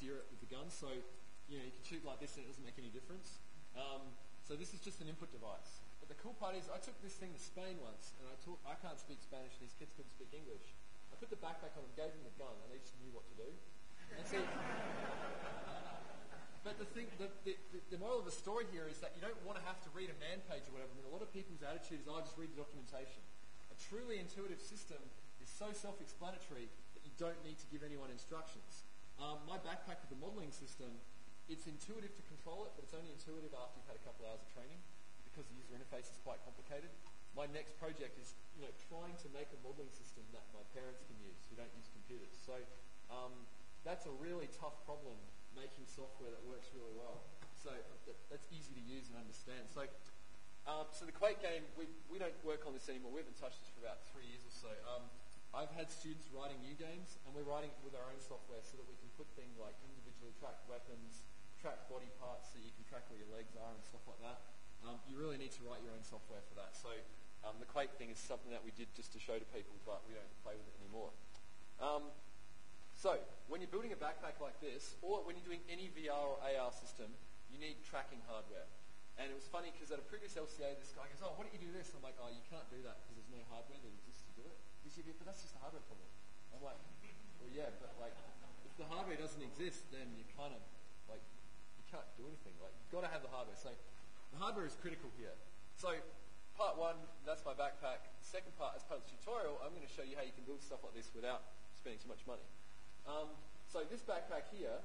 steer it with the gun. So, you know, you can shoot like this and it doesn't make any difference. So this is just an input device. But the cool part is I took this thing to Spain once, and I can't speak Spanish, and these kids couldn't speak English. I put the backpack on them, gave them the gun, and they just knew what to do. And so, but the moral of the story here is that you don't want to have to read a man page or whatever. I mean, a lot of people's attitude is, I'll just read the documentation. A truly intuitive system is so self-explanatory that you don't need to give anyone instructions. My backpack with the modelling system, it's intuitive to control it, but it's only intuitive after you've had a couple hours of training, because the user interface is quite complicated. My next project is, you know, trying to make a modelling system that my parents can use who don't use computers. So that's a really tough problem, making software that works really well. So that's easy to use and understand. So the Quake game, we don't work on this anymore. We haven't touched this for about 3 years or so. I've had students writing new games, and we're writing it with our own software so that we can put things like individually tracked weapons, track body parts so you can track where your legs are and stuff like that. You really need to write your own software for that. So the Quake thing is something that we did just to show to people, but we don't play with it anymore. So when you're building a backpack like this, or when you're doing any VR or AR system, you need tracking hardware. And it was funny because at a previous LCA, this guy goes, "Oh, why don't you do this?" I'm like, "Oh, you can't do that because there's no hardware that exists to do it." He said, "Yeah, but that's just a hardware problem." I'm like, "Well, yeah, but like, if the hardware doesn't exist, then you kind of like you can't do anything. Like, you've got to have the hardware." So the hardware is critical here. So part one, that's my backpack. The second part, as part of the tutorial, I'm going to show you how you can build stuff like this without spending too much money. So this backpack here,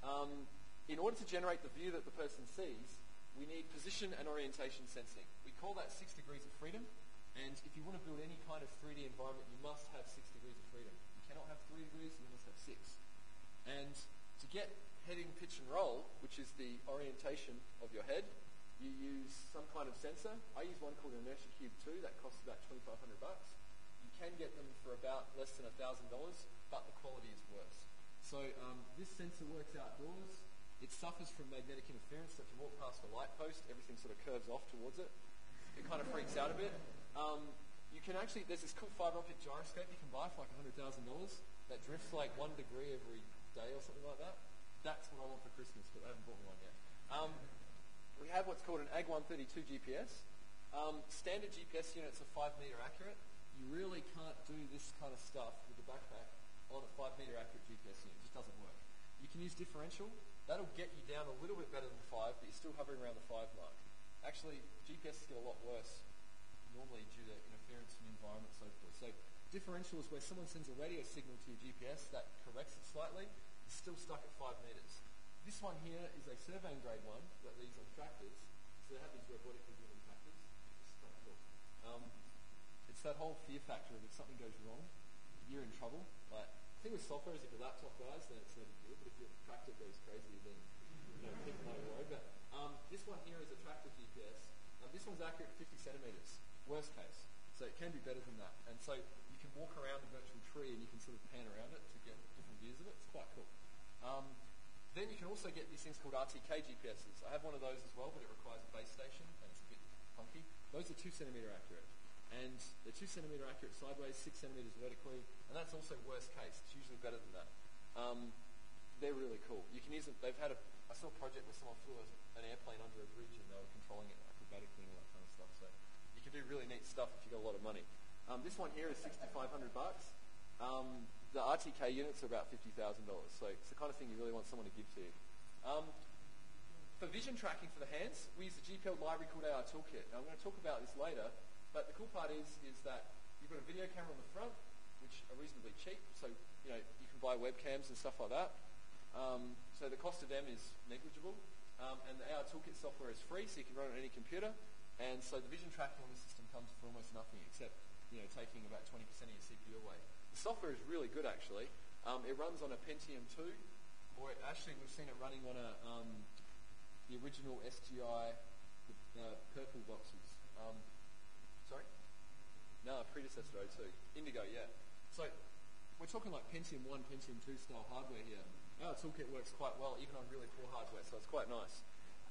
in order to generate the view that the person sees, we need position and orientation sensing. We call that 6 degrees of freedom. And if you want to build any kind of 3D environment, you must have 6 degrees of freedom. You cannot have 3 degrees, you must have 6. And to get heading, pitch, and roll, which is the orientation of your head, you use some kind of sensor. I use one called Inertia Cube 2 that costs about $2,500. You can get them for about less than $1,000, but the quality is worse. So this sensor works outdoors. It suffers from magnetic interference, so if you walk past a light post, everything sort of curves off towards it. It kind of freaks out a bit. You can actually, there's this cool fiber optic gyroscope you can buy for like $100,000 that drifts like 1 degree every day or something like that. That's what I want for Christmas, but I haven't bought me one yet. We have what's called an AG132 GPS. Standard GPS units are 5 meter accurate. You really can't do this kind of stuff with the backpack on a 5 meter accurate GPS unit. It just doesn't work. You can use differential. That'll get you down a little bit better than 5, but you're still hovering around the 5 mark. Actually, GPS get a lot worse, normally due to interference from the environment and so forth. So differential is where someone sends a radio signal to your GPS that corrects it slightly. It's still stuck at 5 meters. This one here is a surveying grade one that they use on tractors. So they have these robotically driven tractors. It's kind of cool. It's that whole fear factor of if something goes wrong, you're in trouble. Like, the thing with software is if your laptop dies, then it's no big deal. But if your tractor goes crazy, then people might worry. But this one here is a tractor GPS. This one's accurate 50 centimeters, worst case. So it can be better than that. And so you can walk around the virtual tree and you can sort of pan around it to get different views of it. It's quite cool. Then you can also get these things called RTK GPSs. I have one of those as well, but it requires a base station, and it's a bit funky. Those are 2 centimeter accurate. And they're 2 centimeter accurate sideways, 6 centimeters vertically, and that's also worst case. It's usually better than that. They're really cool. You can use them. I saw a project where someone flew an airplane under a bridge and they were controlling it acrobatically and all that kind of stuff. So you can do really neat stuff if you've got a lot of money. This one here is $6,500. The RTK units are about $50,000. So it's the kind of thing you really want someone to give to you. For vision tracking for the hands, we use a GPL library called AR Toolkit. Now I'm going to talk about this later, but the cool part is that you've got a video camera on the front, which are reasonably cheap. So you can buy webcams and stuff like that. So the cost of them is negligible. And the AR Toolkit software is free, so you can run it on any computer. And so the vision tracking on the system comes for almost nothing, except taking about 20% of your CPU away. The software is really good, actually. It runs on a Pentium 2, or actually we've seen it running on the original SGI, the purple boxes. Sorry? No, predecessor 02. Indigo, yeah. So we're talking like Pentium 1, Pentium 2 style hardware here. Our toolkit works quite well, even on really poor hardware, so it's quite nice.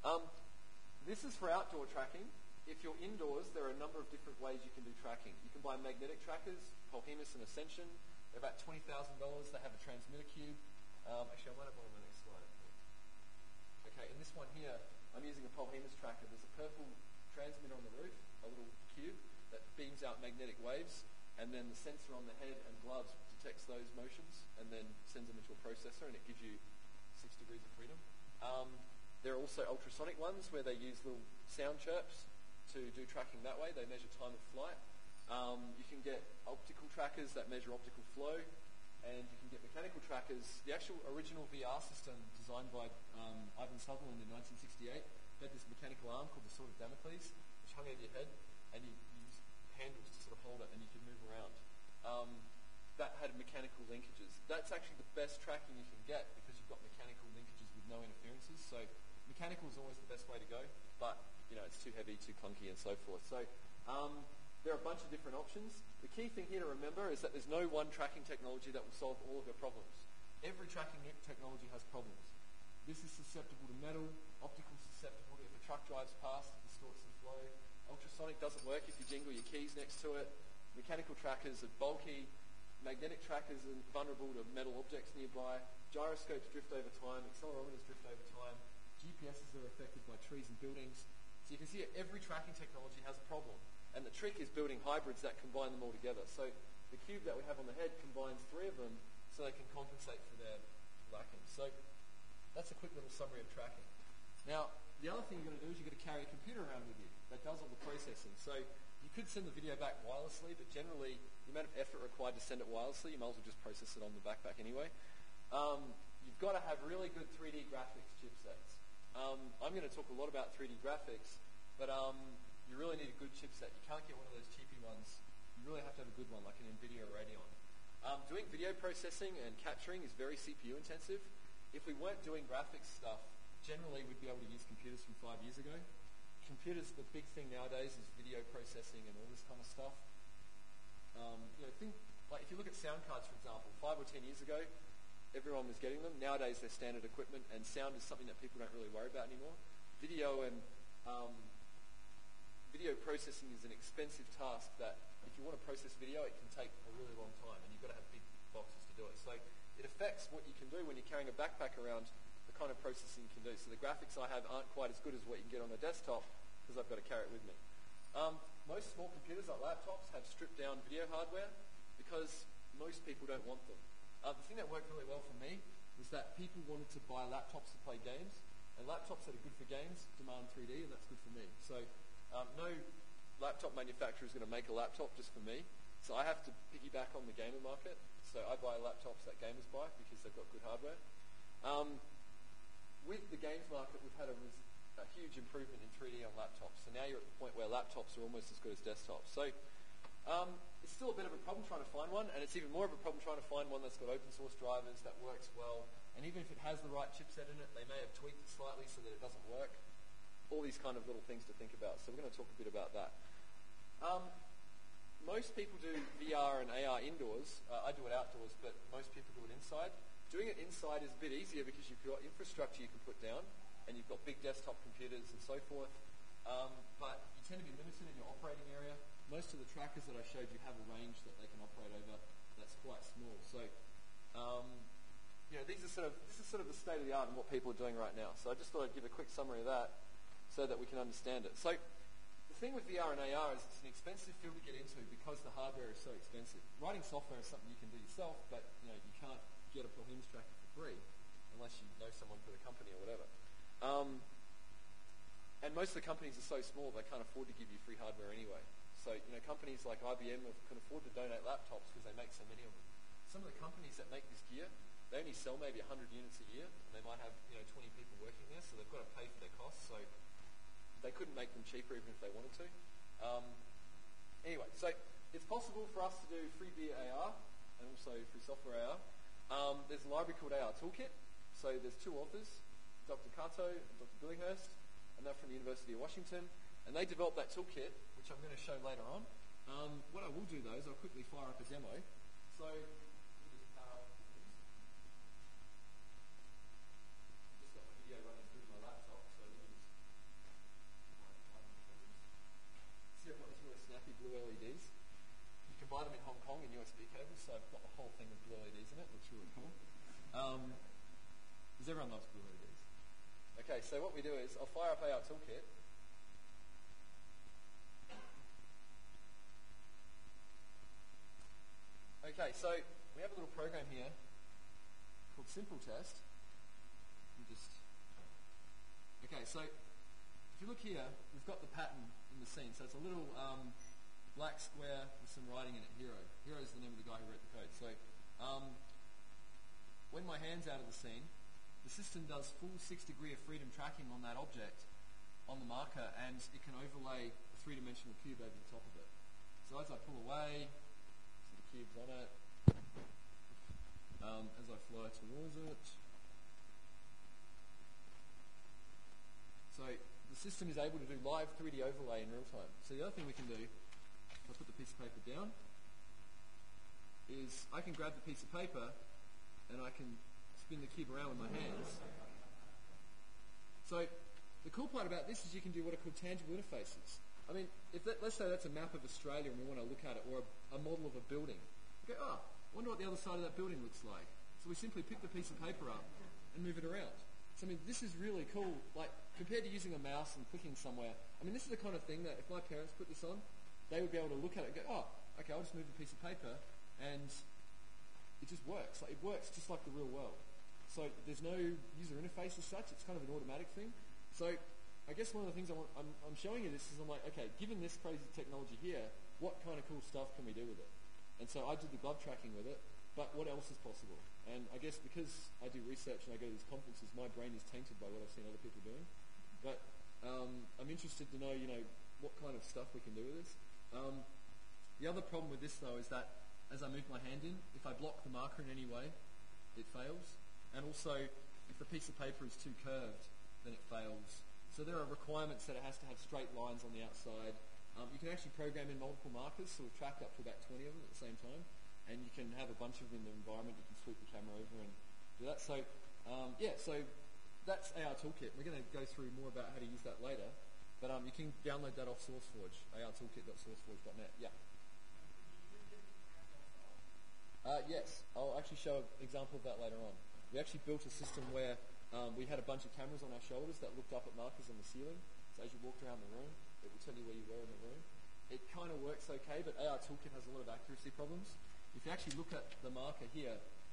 This is for outdoor tracking. If you're indoors, there are a number of different ways you can do tracking. You can buy magnetic trackers, Polhemus and Ascension. They're about $20,000. They have a transmitter cube. Actually, I might have one on the next slide. using a Polhemus tracker, there's a purple transmitter on the roof, a little cube that beams out magnetic waves, and then the sensor on the head and gloves detects those motions and then sends them into a processor, and it gives you 6 degrees of freedom. There are also ultrasonic ones where they use little sound chirps to do tracking that way. They measure time of flight. You can get optical trackers that measure optical flow, and you can get mechanical trackers. The actual original VR system designed by Ivan Sutherland in 1968 had this mechanical arm called the Sword of Damocles, which hung over your head, and you used handles to sort of hold it, and you could move around. That had mechanical linkages. That's actually the best tracking you can get because you've got mechanical linkages with no interferences. So mechanical is always the best way to go, but it's too heavy, too clunky, and so forth. So there are a bunch of different options. The key thing here to remember is that there's no one tracking technology that will solve all of your problems. Every tracking technology has problems. This is susceptible to metal. Optical is susceptible to if a truck drives past, it distorts the flow. Ultrasonic doesn't work if you jingle your keys next to it. Mechanical trackers are bulky. Magnetic trackers are vulnerable to metal objects nearby. Gyroscopes drift over time. Accelerometers drift over time. GPSs are affected by trees and buildings. So you can see every tracking technology has a problem. And the trick is building hybrids that combine them all together. So the cube that we have on the head combines 3 of them so they can compensate for their lacking. So that's a quick little summary of tracking. Now, the other thing you're going to do is you're going to carry a computer around with you that does all the processing. So you could send the video back wirelessly, but generally the amount of effort required to send it wirelessly, you might as well just process it on the backpack anyway. You've got to have really good 3D graphics chipsets. I'm going to talk a lot about 3D graphics, but you really need a good chipset. You can't get one of those cheapy ones. You really have to have a good one, like an NVIDIA or Radeon. Doing video processing and capturing is very CPU intensive. If we weren't doing graphics stuff, generally we'd be able to use computers from 5 years ago. Computers, the big thing nowadays is video processing and all this kind of stuff. If you look at sound cards, for example, 5 or 10 years ago, everyone was getting them. Nowadays, they're standard equipment, and sound is something that people don't really worry about anymore. Video and video processing is an expensive task that if you want to process video, it can take a really long time, and you've got to have big boxes to do it. So it affects what you can do when you're carrying a backpack around, the kind of processing you can do. So the graphics I have aren't quite as good as what you can get on a desktop because I've got to carry it with me. Most small computers like laptops have stripped down video hardware because most people don't want them. The thing that worked really well for me was that people wanted to buy laptops to play games, and laptops that are good for games demand 3D, and that's good for me. So no laptop manufacturer is going to make a laptop just for me. So I have to piggyback on the gamer market. So I buy laptops that gamers buy because they've got good hardware. With the games market, we've had a huge improvement in 3D on laptops. So now you're at the point where laptops are almost as good as desktops. So it's still a bit of a problem trying to find one, and it's even more of a problem trying to find one that's got open source drivers, that works well. And even if it has the right chipset in it, they may have tweaked it slightly so that it doesn't work. All these kind of little things to think about. So we're going to talk a bit about that. Most people do VR and AR indoors. I do it outdoors, but most people do it inside. Doing it inside is a bit easier because you've got infrastructure you can put down, and you've got big desktop computers and so forth. But you tend to be limited in your operating area. Most of the trackers that I showed you have a range that they can operate over that's quite small. So, this is sort of the state of the art and what people are doing right now. So I just thought I'd give a quick summary of that so that we can understand it. So the thing with VR and AR is it's an expensive field to get into because the hardware is so expensive. Writing software is something you can do yourself, but you can't get a Polhemus tracker for free unless you know someone for the company or whatever. And most of the companies are so small they can't afford to give you free hardware anyway. So, companies like IBM can afford to donate laptops because they make so many of them. Some of the companies that make this gear, they only sell maybe 100 units a year, and they might have 20 people working there, so they've got to pay for their costs. So they couldn't make them cheaper even if they wanted to. Anyway, so it's possible for us to do free VR AR and also free software AR. There's a library called AR Toolkit. So there's 2 authors, Dr. Kato and Dr. Billinghurst, and they're from the University of Washington. And they developed that toolkit, which I'm going to show later on. What I will do, though, is I'll quickly fire up a demo. So, just got my video running through my laptop, so let me just see, I've got these really snappy blue LEDs. You can buy them in Hong Kong in USB cables, so I've got the whole thing with blue LEDs in it. Looks really cool. Because everyone loves blue LEDs. Okay, so what we do is I'll fire up AR Toolkit. Okay, so we have a little program here called Simple Test. Okay, so if you look here, we've got the pattern in the scene. So it's a little black square with some writing in it, Hero. Hero is the name of the guy who wrote the code. So when my hand's out of the scene, the system does full 6 degree of freedom tracking on that object, on the marker, and it can overlay a three-dimensional cube over the top of it. So as I pull away, so the cube's on it, as I fly towards it. So the system is able to do live 3D overlay in real time. So the other thing we can do, if I put the piece of paper down, is I can grab the piece of paper and I can spin the cube around with my hands. So the cool part about this is you can do what are called tangible interfaces. I mean, let's say that's a map of Australia and we want to look at it, or a model of a building. You go, oh, I wonder what the other side of that building looks like. So we simply pick the piece of paper up and move it around. So I mean, this is really cool. Like, compared to using a mouse and clicking somewhere, I mean, this is the kind of thing that if my parents put this on, they would be able to look at it and go, oh, okay, I'll just move the piece of paper, and it just works. Like, it works just like the real world. So there's no user interface as such. It's kind of an automatic thing. So I guess one of the things I'm showing you this is I'm like, okay, given this crazy technology here, what kind of cool stuff can we do with it? And so I did the glove tracking with it, but what else is possible? And I guess because I do research and I go to these conferences, my brain is tainted by what I've seen other people doing. But I'm interested to know, what kind of stuff we can do with this. The other problem with this, though, is that as I move my hand in, if I block the marker in any way, it fails. And also, if the piece of paper is too curved, then it fails. So there are requirements that it has to have straight lines on the outside. You can actually program in multiple markers, so we've tracked up to about 20 of them at the same time. And you can have a bunch of them in the environment. You can sweep the camera over and do that. So, so that's AR Toolkit. We're going to go through more about how to use that later. But you can download that off SourceForge, artoolkit.sourceforge.net. Yeah. Yes, I'll actually show an example of that later on. We actually built a system where we had a bunch of cameras on our shoulders that looked up at markers on the ceiling. So as you walked around the room, it would tell you where you were in the room. It kind of works okay, but AR Toolkit has a lot of accuracy problems. If you actually look at the marker here,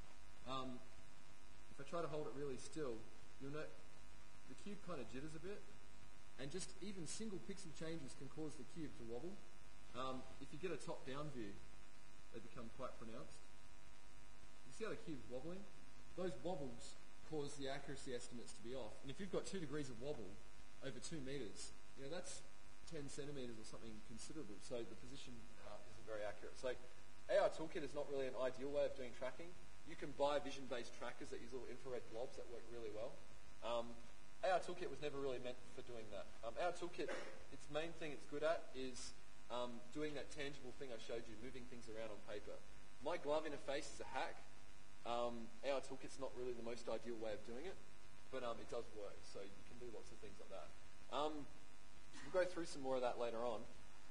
if I try to hold it really still, you'll note the cube kind of jitters a bit, and just even single pixel changes can cause the cube to wobble. If you get a top-down view, they become quite pronounced. You see how the cube's wobbling? Those wobbles cause the accuracy estimates to be off. And if you've got 2 degrees of wobble over 2 meters, that's 10 centimeters or something considerable. So the position isn't very accurate. So AR Toolkit is not really an ideal way of doing tracking. You can buy vision-based trackers that use little infrared blobs that work really well. AR Toolkit was never really meant for doing that. AR Toolkit, its main thing it's good at is doing that tangible thing I showed you, moving things around on paper. My glove interface is a hack. AR Toolkit's not really the most ideal way of doing it, but it does work, so you can do lots of things like that. We'll go through some more of that later on.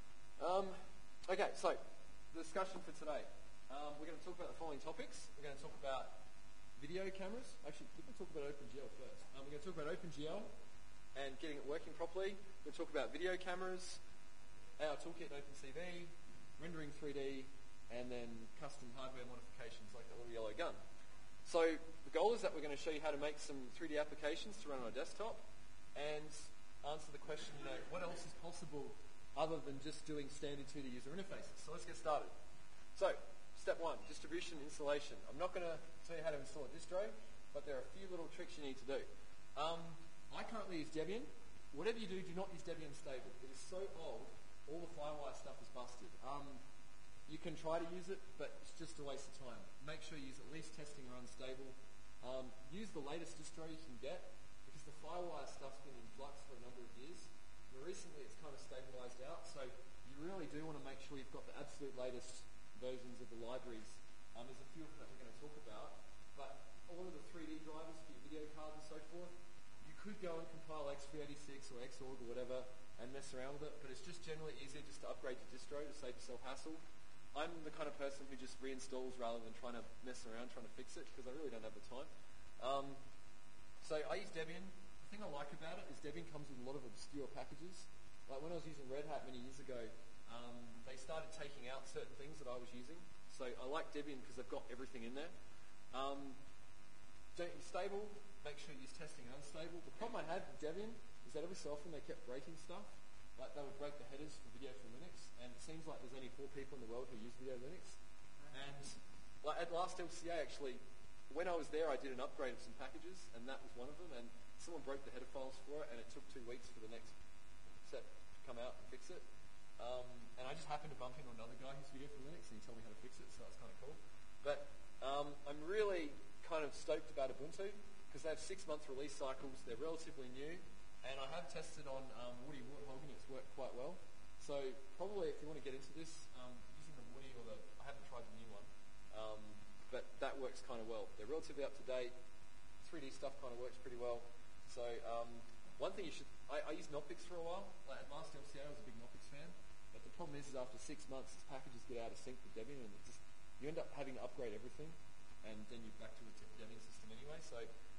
Okay, so the discussion for today. We're going to talk about the following topics. We're going to talk about video cameras. Actually, we can talk about OpenGL first. We're going to talk about OpenGL and getting it working properly. We're going to talk about video cameras, AR Toolkit and OpenCV, rendering 3D, and then custom hardware modifications like the little yellow gun. So the goal is that we're going to show you how to make some 3D applications to run on a desktop and answer the question, what else is possible other than just doing standard 2D user interfaces. So let's get started. So, step 1, distribution installation. I'm not going to tell you how to install a distro, but there are a few little tricks you need to do. I currently use Debian. Whatever you do, do not use Debian Stable. It is so old, all the Firewire stuff is busted. You can try to use it, but it's just a waste of time. Make sure you use at least testing or unstable. Use the latest distro you can get, because the Firewire stuff's been in flux for a number of years. But recently it's kind of stabilized out, so you really do want to make sure you've got the absolute latest versions of the libraries. There's a few of them that we're going to talk about, but all of the 3D drivers for your video cards and so forth, you could go and compile X386 or Xorg or whatever and mess around with it, but it's just generally easier just to upgrade your distro to save yourself hassle. I'm the kind of person who just reinstalls rather than trying to mess around, trying to fix it, because I really don't have the time. So I use Debian. The thing I like about it is Debian comes with a lot of obscure packages. Like when I was using Red Hat many years ago, they started taking out certain things that I was using. So I like Debian because they've got everything in there. Don't use stable. Make sure you use testing unstable. The problem I had with Debian is that every so often they kept breaking stuff. Like they would break the headers for Video for Linux, and it seems like there's only 4 people in the world who use Video Linux. And like at last LCA, actually, when I was there, I did an upgrade of some packages, and that was one of them. And someone broke the header files for it, and it took 2 weeks for the next set to come out and fix it. And I just happened to bump into another guy who's Video for Linux, and he told me how to fix it, so that's kind of cool. But I'm really kind of stoked about Ubuntu because they have 6-month release cycles. They're relatively new, and I have tested on Woody Warthog, and it's worked quite well. So probably if you want to get into this, using the Woody or I haven't tried the new one, but that works kind of well. They're relatively up to date. 3D stuff kind of works pretty well. So one thing you should, I used Knoppix for a while. Like at last LCA, I was a big Knoppix fan. But the problem is after 6 months, the packages get out of sync with Debian, and you end up having to upgrade everything, and then you're back to a Debian system anyway. So,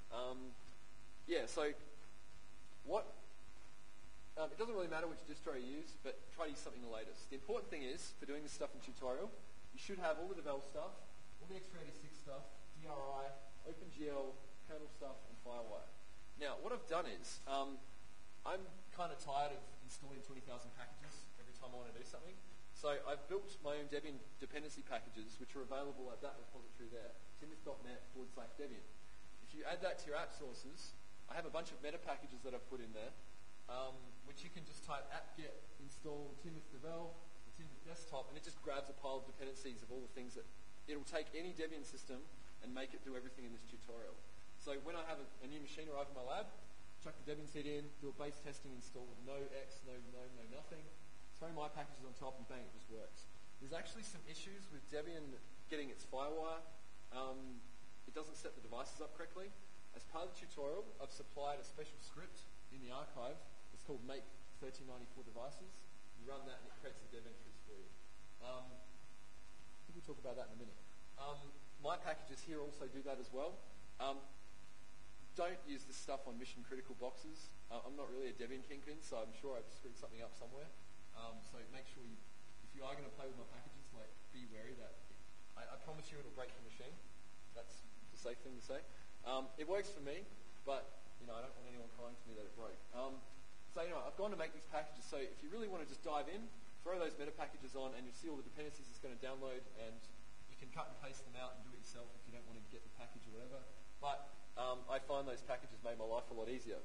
so what? It doesn't really matter which distro you use, but try to use something the latest. The important thing is, for doing this stuff in tutorial, you should have all the Devel stuff, all the x86 stuff, DRI, OpenGL, kernel stuff, and Firewire. Now, what I've done is, I'm kind of tired of installing 20,000 packages every time I want to do something. So I've built my own Debian dependency packages, which are available at that repository there, timothy.net/Debian. If you add that to your app sources, I have a bunch of meta packages that I've put in there, which you can just type apt-get install Timoth Devel, Timoth desktop, and it just grabs a pile of dependencies of all the things that it'll take any Debian system and make it do everything in this tutorial. So when I have a new machine arrive in my lab, chuck the Debian seed in, do a base testing install, no X, no nothing, throw my packages on top, and bang, it just works. There's actually some issues with Debian getting its Firewire. It doesn't set the devices up correctly. As part of the tutorial, I've supplied a special script in the archive. It's called make 1394 devices. You run that and it creates the dev entries for you. I think we'll talk about that in a minute. My packages here also do that as well. Don't use this stuff on mission critical boxes. I'm not really a Debian kingpin, so I'm sure I've screwed something up somewhere. So make sure if you are going to play with my packages, like be wary that I promise you it'll break the machine. That's the safe thing to say. It works for me, but I don't want anyone crying to me that it broke. So anyway, I've gone to make these packages. So if you really want to just dive in, throw those meta packages on, and you'll see all the dependencies it's going to download, and you can cut and paste them out and do it yourself if you don't want to get the package or whatever. But I find those packages made my life a lot easier.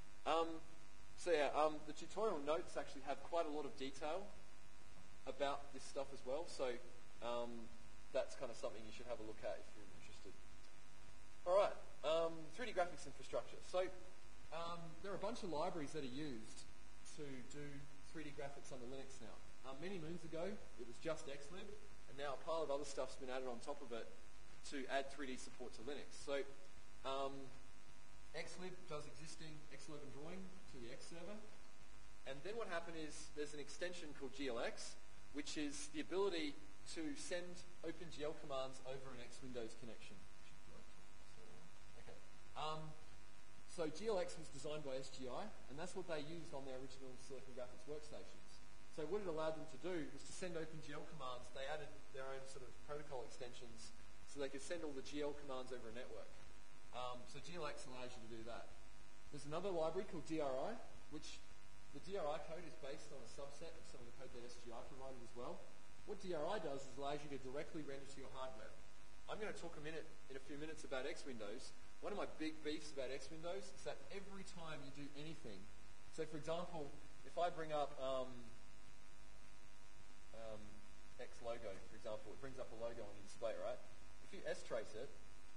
The tutorial notes actually have quite a lot of detail about this stuff as well. So that's kind of something you should have a look at if you're interested. All right, 3D graphics infrastructure. So there are a bunch of libraries that are used to do 3D graphics under Linux now. Many moons ago, it was just Xlib, and now a pile of other stuff's been added on top of it to add 3D support to Linux. So Xlib does existing X11 drawing to the X server, and then what happened is there's an extension called GLX, which is the ability to send OpenGL commands over an X Windows connection. Okay. So GLX was designed by SGI, and that's what they used on their original Silicon Graphics workstations. So what it allowed them to do was to send OpenGL commands. They added their own sort of protocol extensions so they could send all the GL commands over a network. So GLX allows you to do that. There's another library called DRI, which the DRI code is based on a subset of some of the code that SGI provided as well. What DRI does is allows you to directly render to your hardware. I'm going to talk in a few minutes about X Windows. One of my big beefs about X Windows is that every time you do anything, so for example, if I bring up X logo, for example, it brings up a logo on the display, right? If you S-trace it,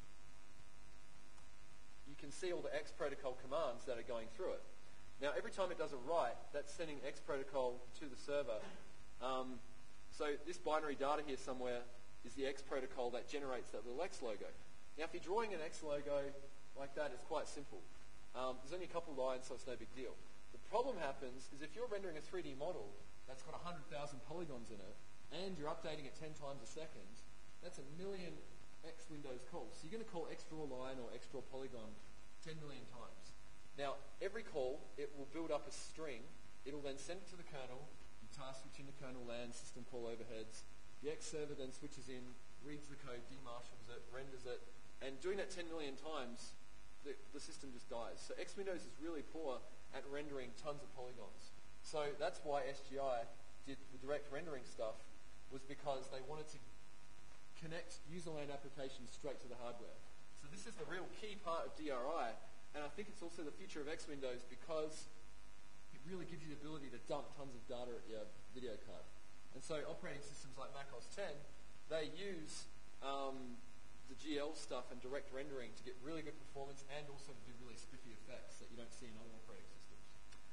you can see all the X protocol commands that are going through it. Now, every time it does a write, that's sending X protocol to the server. So this binary data here somewhere is the X protocol that generates that little X logo. Now, if you're drawing an X logo like that, it's quite simple. There's only a couple lines, so it's no big deal. The problem happens is if you're rendering a 3D model that's got 100,000 polygons in it, and you're updating it 10 times a second, that's a million X Windows calls. So you're going to call X draw line or X draw polygon 10 million times. Now, every call, it will build up a string. It'll then send it to the kernel. You task switch in the kernel land, system call overheads. The X server then switches in, reads the code, demarshals it, renders it, and doing that 10 million times, the system just dies. So X Windows is really poor at rendering tons of polygons. So that's why SGI did the direct rendering stuff, was because they wanted to connect user land applications straight to the hardware. So this is the real key part of DRI, and I think it's also the future of X Windows because it really gives you the ability to dump tons of data at your video card. And so operating systems like Mac OS X, they use the GL stuff and direct rendering to get really good performance and also to do really spiffy effects that you don't see in other operating systems.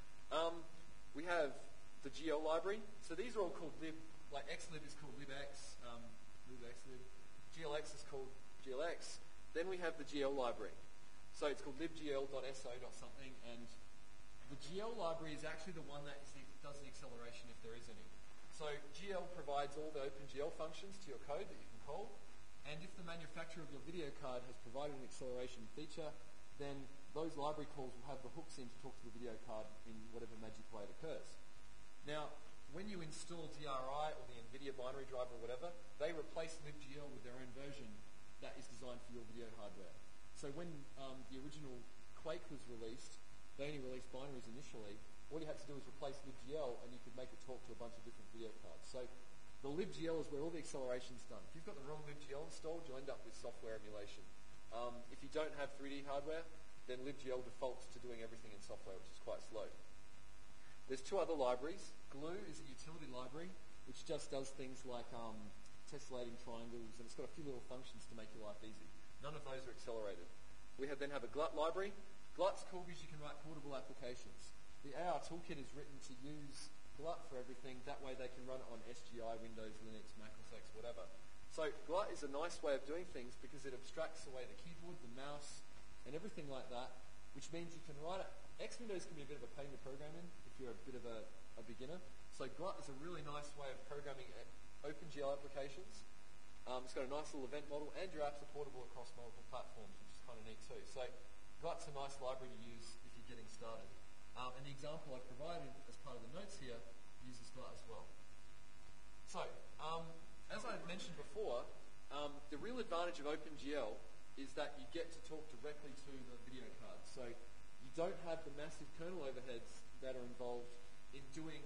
We have the GL library. So these are all called lib, like xlib is called libx, libxlib. GLX is called GLX. Then we have the GL library. So it's called libgl.so.something, and the GL library is actually the one that does the acceleration if there is any. So GL provides all the OpenGL functions to your code that you can call, and if the manufacturer of your video card has provided an acceleration feature, then those library calls will have the hooks in to talk to the video card in whatever magic way it occurs. Now, when you install DRI or the NVIDIA binary driver or whatever, they replace libgl with their own version that is designed for your video hardware. So when the original Quake was released, they only released binaries initially. All you had to do was replace libgl and you could make it talk to a bunch of different video cards. So the libgl is where all the acceleration is done. If you've got the wrong libgl installed, you'll end up with software emulation. If you don't have 3D hardware, then libgl defaults to doing everything in software, which is quite slow. There's two other libraries. Glue is a utility library, which just does things like tessellating triangles, and it's got a few little functions to make your life easy. None of those are accelerated. We then have a Glut library. Glut's cool because you can write portable applications. The AR toolkit is written to use Glut for everything. That way they can run it on SGI, Windows, Linux, Mac OS X, whatever. So Glut is a nice way of doing things because it abstracts away the keyboard, the mouse, and everything like that, which means you can write it. X Windows can be a bit of a pain to program in if you're a bit of a beginner. So Glut is a really nice way of programming OpenGL applications. It's got a nice little event model, and your apps are portable across multiple platforms, which is kind of neat too. So Glut's a nice library to use if you're getting started. And the example I've provided as part of the notes here uses Glut as well. So, as I mentioned before, the real advantage of OpenGL is that you get to talk directly to the video card. So you don't have the massive kernel overheads that are involved in doing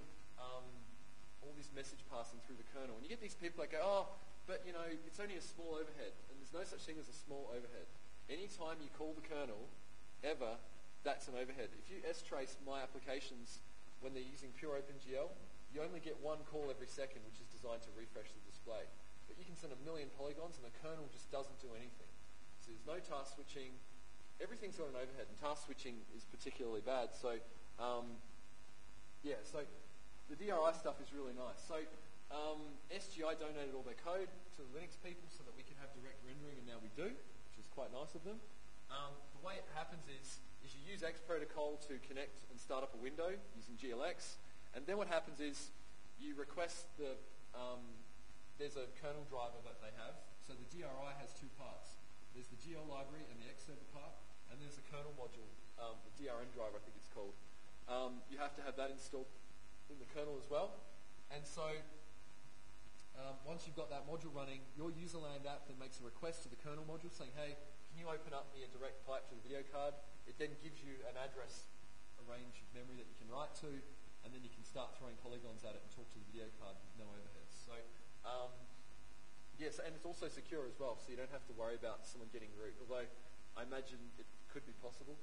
all this message passing through the kernel. And you get these people that go, oh, but you know, it's only a small overhead. And there's no such thing as a small overhead. Anytime you call the kernel, ever, that's an overhead. If you strace my applications when they're using pure OpenGL, you only get one call every second, which is designed to refresh the display. But you can send a million polygons, and the kernel just doesn't do anything. So there's no task switching. Everything's got an overhead, and task switching is particularly bad. So, so the DRI stuff is really nice. So SGI donated all their code to the Linux people so that we can have direct rendering, and now we do, which is quite nice of them. The way it happens is you use X protocol to connect and start up a window using GLX, and then what happens is you request there's a kernel driver that they have. So the DRI has two parts. There's the GL library and the X server part, and there's a kernel module, the DRM driver I think it's called. You have to have that installed in the kernel as well. And so once you've got that module running, your userland app then makes a request to the kernel module saying, hey, can you open up me a direct pipe to the video card? It then gives you an address, a range of memory that you can write to, and then you can start throwing polygons at it and talk to the video card with no overheads. So, yes, and it's also secure as well, so you don't have to worry about someone getting root. Although I imagine it could be possible.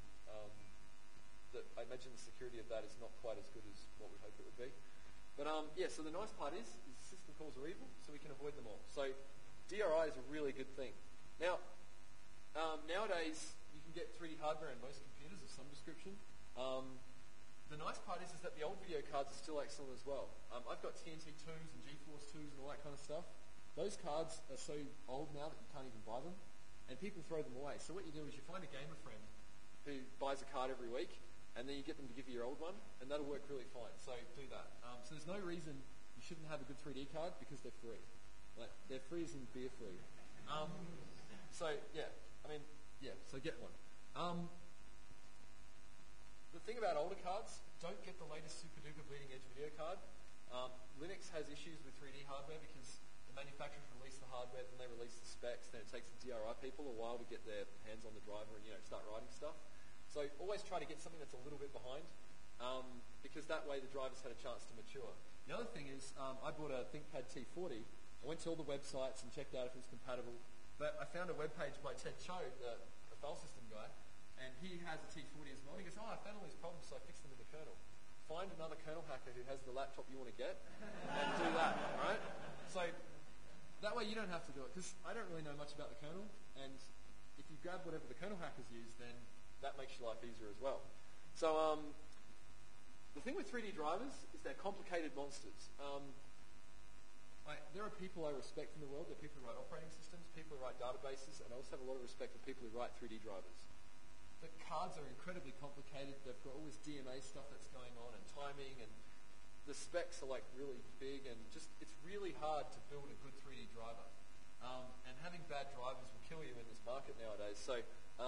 I imagine the security of that is not quite as good as what we hope it would be. But so the nice part is system calls are evil, so we can avoid them all. So DRI is a really good thing. Now, nowadays you can get 3D hardware in most computers of some description. The nice part is that the old video cards are still excellent as well. I've got TNT 2s and GeForce 2s and all that kind of stuff. Those cards are so old now that you can't even buy them, and people throw them away. So what you do is you find a gamer friend who buys a card every week, and then you get them to give you your old one, and that'll work really fine. So do that. So there's no reason you shouldn't have a good 3D card because they're free. Like, they're free as in beer free. So get one. The thing about older cards, don't get the latest super duper bleeding edge video card. Linux has issues with 3D hardware because the manufacturers release the hardware, then they release the specs, then it takes the DRI people a while to get their hands on the driver and start writing stuff. So always try to get something that's a little bit behind, because that way the driver's had a chance to mature. The other thing is, I bought a ThinkPad T40. I went to all the websites and checked out if it was compatible, but I found a webpage by Ted Cho, the file system guy, and he has a T40 as well. He goes, I found all these problems, so I fixed them in the kernel. Find another kernel hacker who has the laptop you want to get and do that, right? So that way you don't have to do it, because I don't really know much about the kernel, and if you grab whatever the kernel hackers use, then that makes your life easier as well. So the thing with 3D drivers is they're complicated monsters. There are people I respect in the world. There are people who write operating systems, people who write databases, and I also have a lot of respect for people who write 3D drivers. The cards are incredibly complicated. They've got all this DMA stuff that's going on and timing, and the specs are like really big, and just it's really hard to build a good 3D driver. And having bad drivers will kill you in this market nowadays. So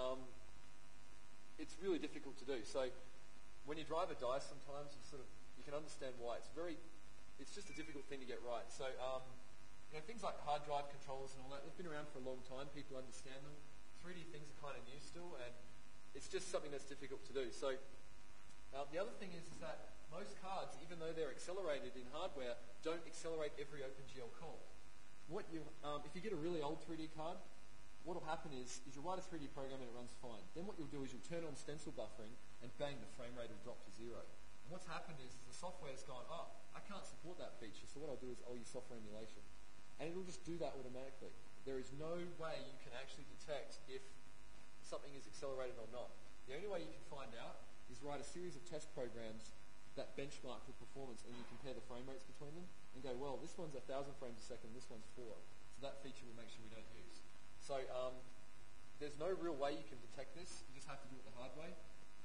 it's really difficult to do. So when your driver dies sometimes, you can understand why. It's just a difficult thing to get right. So things like hard drive controllers and all that, they've been around for a long time. People understand them. 3D things are kind of new still, and it's just something that's difficult to do. So the other thing is that most cards, even though they're accelerated in hardware, don't accelerate every OpenGL call. If you get a really old 3D card, what will happen is you'll write a 3D program and it runs fine. Then what you'll do is you'll turn on stencil buffering, and bang, the frame rate will drop to 0. And what's happened is the software's gone, I can't support that feature, so what I'll do is I'll use software emulation. And it'll just do that automatically. There is no way you can actually detect if something is accelerated or not. The only way you can find out is write a series of test programs that benchmark the performance, and you compare the frame rates between them and go, well, this one's 1,000 frames a second, this one's 4. So that feature will make sure we don't use. So there's no real way you can detect this. You just have to do it the hard way.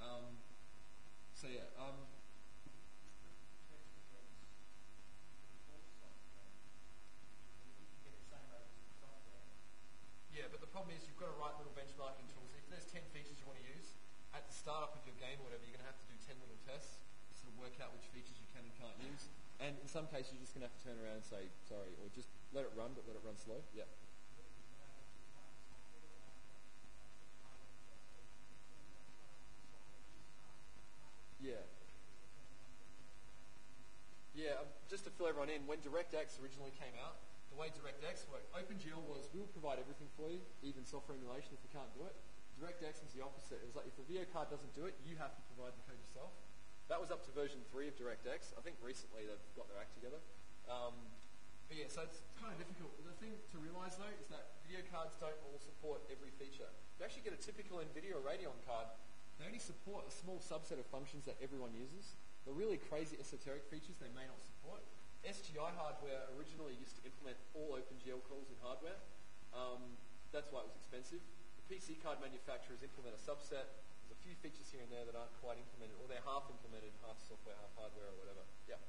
Yeah, but the problem is you've got to write little benchmarking tools. If there's 10 features you want to use, at the startup of your game or whatever, you're going to have to do 10 little tests to sort of work out which features you can and can't use. And in some cases, you're just going to have to turn around and say, sorry, or just let it run, but let it run slow. Yeah. Yeah. Yeah, just to fill everyone in, when DirectX originally came out, the way DirectX worked, OpenGL was, we'll provide everything for you, even software emulation if you can't do it. DirectX was the opposite. It was like if the video card doesn't do it, you have to provide the code yourself. That was up to version 3 of DirectX. I think recently they've got their act together. But yeah, so it's kind of difficult. The thing to realize though is that video cards don't all support every feature. You actually get a typical NVIDIA or Radeon card, they only support a small subset of functions that everyone uses. The really crazy esoteric features they may not support. SGI hardware originally used to implement all OpenGL calls in hardware. That's why it was expensive. The PC card manufacturers implement a subset. There's a few features here and there that aren't quite implemented, or they're half implemented, half software, half hardware, or whatever. Yeah.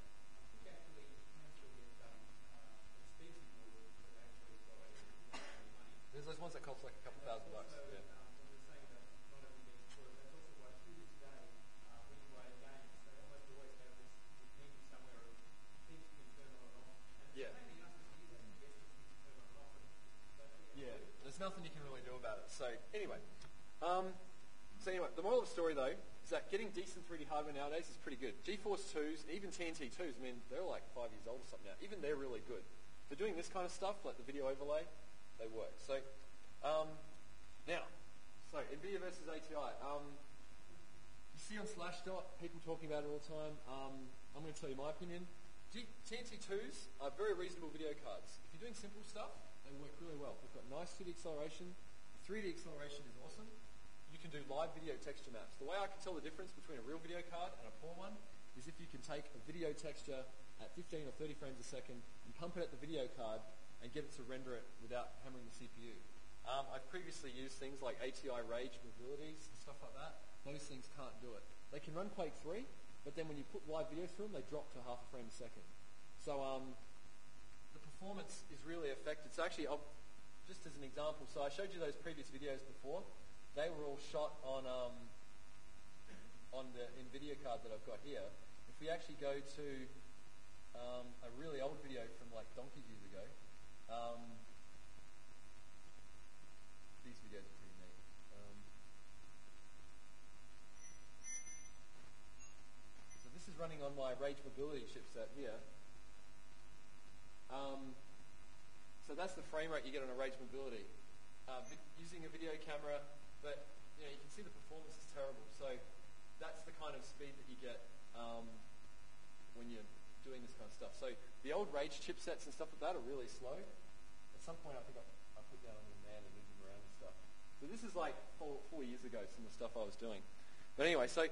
There's those ones that cost like a couple $1,000. Yeah. Yeah, there's nothing you can really do about it. So anyway, the moral of the story though is that getting decent 3D hardware nowadays is pretty good. GeForce 2s, even TNT 2s, I mean, they're like 5 years old or something now. Even they're really good. For doing this kind of stuff, like the video overlay, they work. So NVIDIA versus ATI. You see on Slashdot people talking about it all the time. I'm going to tell you my opinion. TNT 2s are very reasonable video cards. If you're doing simple stuff, they work really well. They've got nice 2D acceleration. 3D acceleration is awesome. You can do live video texture maps. The way I can tell the difference between a real video card and a poor one is if you can take a video texture at 15 or 30 frames a second and pump it at the video card and get it to render it without hammering the CPU. I've previously used things like ATI Rage mobilities and stuff like that. Those things can't do it. They can run Quake 3, but then when you put live video through them, they drop to half a frame a second. So the performance is really affected. So actually, just as an example, so I showed you those previous videos before. They were all shot in NVIDIA card that I've got here, if we actually go to a really old video from like donkey's years ago, these videos are pretty neat. So this is running on my Rage Mobility chipset here. So that's the frame rate you get on a Rage Mobility. Using a video camera, but you can see the performance is terrible. So that's the kind of speed that you get when you're doing this kind of stuff. So the old Rage chipsets and stuff like that are really slow. At some point I think I put down a little man and moved him around and stuff. So this is like 4 years ago, some of the stuff I was doing. But anyway, so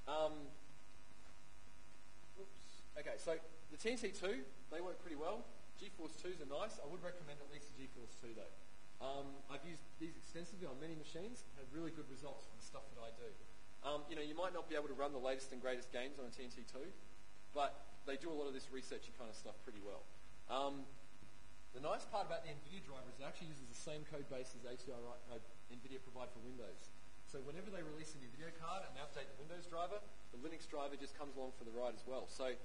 okay, so the TNC2, they work pretty well. GeForce 2s are nice. I would recommend at least the GeForce 2 though. I've used these extensively on many machines, had really good results from the stuff that I do. You might not be able to run the latest and greatest games on a TNC2, but they do a lot of this researchy kind of stuff pretty well. The nice part about the NVIDIA driver is it actually uses the same code base as NVIDIA provide for Windows. So whenever they release a new video card and they update the Windows driver, the Linux driver just comes along for the ride as well. So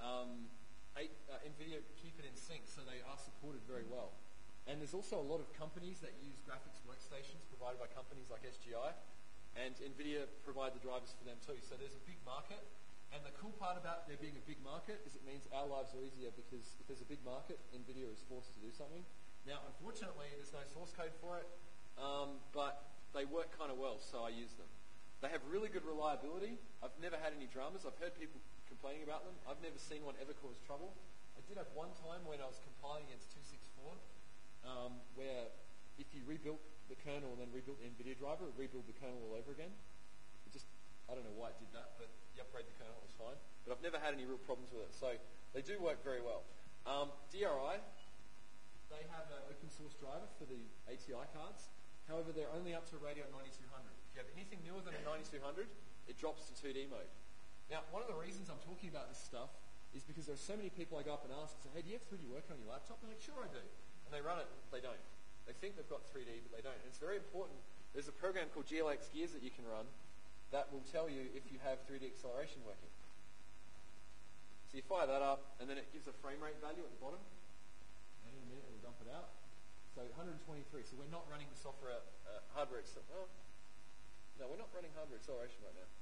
NVIDIA keep it in sync, so they are supported very well. And there's also a lot of companies that use graphics workstations provided by companies like SGI, and NVIDIA provide the drivers for them too. So there's a big market, and the cool part about there being a big market is it means our lives are easier, because if there's a big market, NVIDIA is forced to do something. Now, unfortunately, there's no source code for it, but they work kind of well, so I use them. They have really good reliability. I've never had any dramas. I've heard people complaining about them. I've never seen one ever cause trouble. I did have one time when I was compiling against 264, where if you rebuilt the kernel and then rebuilt the NVIDIA driver, it rebuilt the kernel all over again. I don't know why it did that, but you upgrade the kernel, it was fine. But I've never had any real problems with it. So they do work very well. DRI, they have an open source driver for the ATI cards. However, they're only up to Radeon 9200. If you have anything newer than a 9200, it drops to 2D mode. Now, one of the reasons I'm talking about this stuff is because there are so many people I go up and ask, say, hey, do you have 3D working on your laptop? They're like, sure I do. And they run it, they don't. They think they've got 3D, but they don't. And it's very important. There's a program called GLX Gears that you can run that will tell you if you have 3D acceleration working. So you fire that up, and then it gives a frame rate value at the bottom. And in a minute, it'll dump it out. So 123. So we're not running the software hardware acceleration. Oh, no, we're not running hardware acceleration right now.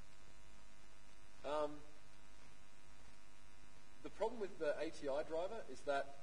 The problem with the ATI driver is that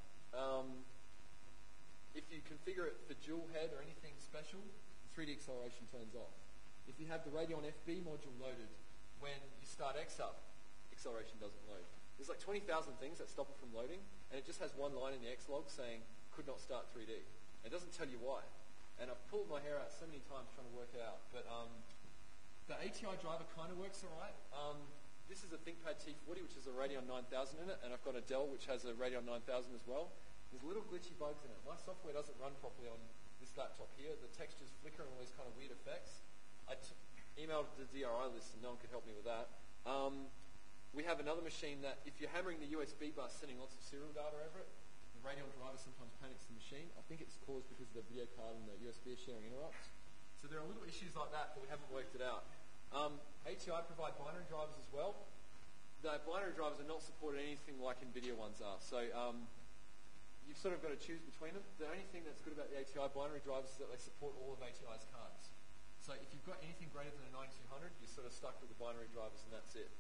if you configure it for dual head or anything special, 3D acceleration turns off. If you have the Radeon FB module loaded, when you start X up, acceleration doesn't load. There's like 20,000 things that stop it from loading, and it just has one line in the X log saying, could not start 3D. It doesn't tell you why. And I've pulled my hair out so many times trying to work it out. But the ATI driver kind of works all right. This is a ThinkPad T40, which has a Radeon 9000 in it, and I've got a Dell, which has a Radeon 9000 as well. There's little glitchy bugs in it. My software doesn't run properly on this laptop here. The textures flicker and all these kind of weird effects. I emailed the DRI list, and no one could help me with that. We have another machine that, if you're hammering the USB bus, sending lots of serial data over it, the Radeon driver sometimes panics the machine. I think it's caused because of the video card and the USB are sharing interrupts. So there are little issues like that, but we haven't worked it out. ATI provide binary drivers as well. The binary drivers are not supported anything like NVIDIA ones are. So you've sort of got to choose between them. The only thing that's good about the ATI binary drivers is that they support all of ATI's cards. So if you've got anything greater than a 9200, you're sort of stuck with the binary drivers, and that's it.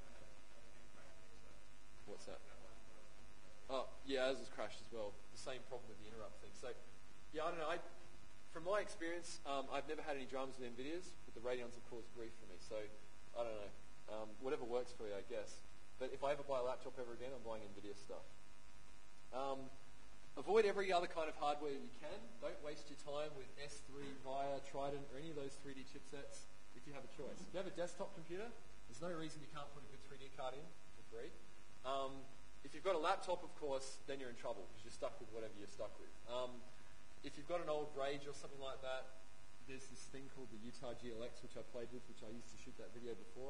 What's that? Oh, yeah, ours has crashed as well. The same problem with the interrupt thing. So, yeah, I don't know. From my experience, I've never had any dramas with NVIDIAs, but the Radeons have caused grief for me. So, I don't know. Whatever works for you, I guess. But if I ever buy a laptop ever again, I'm buying NVIDIA stuff. Avoid every other kind of hardware you can. Don't waste your time with S3, VIA, Trident, or any of those 3D chipsets if you have a choice. If you have a desktop computer, there's no reason you can't put a good 3D card in for free. If you've got a laptop, of course, then you're in trouble because you're stuck with whatever you're stuck with. If you've got an old Rage or something like that, there's this thing called the Utah GLX, which I played with, which I used to shoot that video before.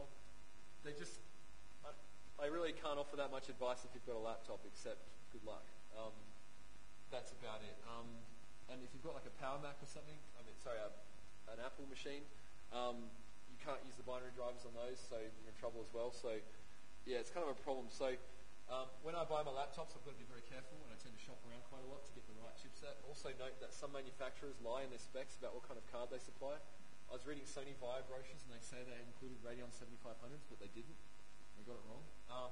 I really can't offer that much advice if you've got a laptop, except good luck. That's about it. And if you've got like a Power Mac or something, an Apple machine, you can't use the binary drivers on those, so you're in trouble as well. So yeah, it's kind of a problem. So when I buy my laptops, I've got to be very careful, and I tend to shop around quite a lot to get the right chipset. Also note that some manufacturers lie in their specs about what kind of card they supply. I was reading Sony Vaio brochures, and they say they included Radeon 7500s, but they didn't. They got it wrong.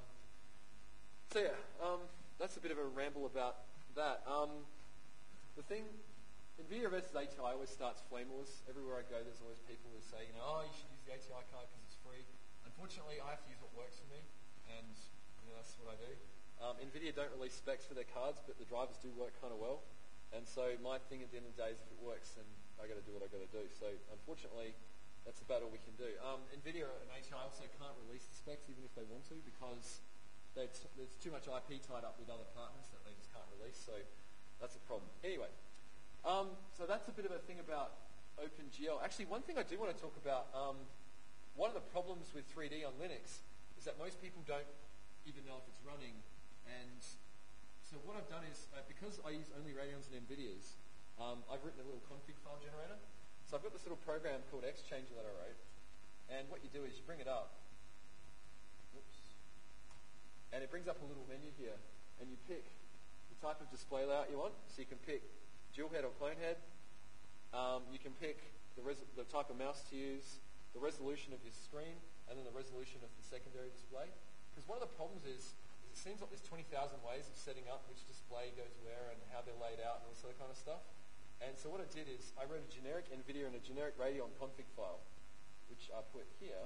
So yeah, that's a bit of a ramble about that. The thing, NVIDIA versus ATI always starts flame wars. Everywhere I go, there's always people who say, oh, you should use the ATI card because it's free. Unfortunately, I have to use what works for me, and that's what I do. NVIDIA don't release specs for their cards, but the drivers do work kind of well. And so my thing at the end of the day is if it works, then I got to do what I got to do. So unfortunately, that's about all we can do. NVIDIA and ATI also can't release the specs even if they want to because there's too much IP tied up with other partners that they just can't release. So that's a problem. Anyway, so that's a bit of a thing about OpenGL. Actually, one thing I do want to talk about, one of the problems with 3D on Linux is that most people don't even know if it's running. And so what I've done is, because I use only Radeons and NVIDIAs, I've written a little config file generator. So I've got this little program called Xchanger that I wrote. And what you do is you bring it up. Oops. And it brings up a little menu here. And you pick the type of display layout you want. So you can pick dual head or clone head. You can pick the type of mouse to use, the resolution of your screen, and then the resolution of the secondary display. Because one of the problems is it seems like there's 20,000 ways of setting up which display goes where and how they're laid out and all sort of kind of stuff. And so what I did is I wrote a generic NVIDIA and a generic Radeon config file, which I put here.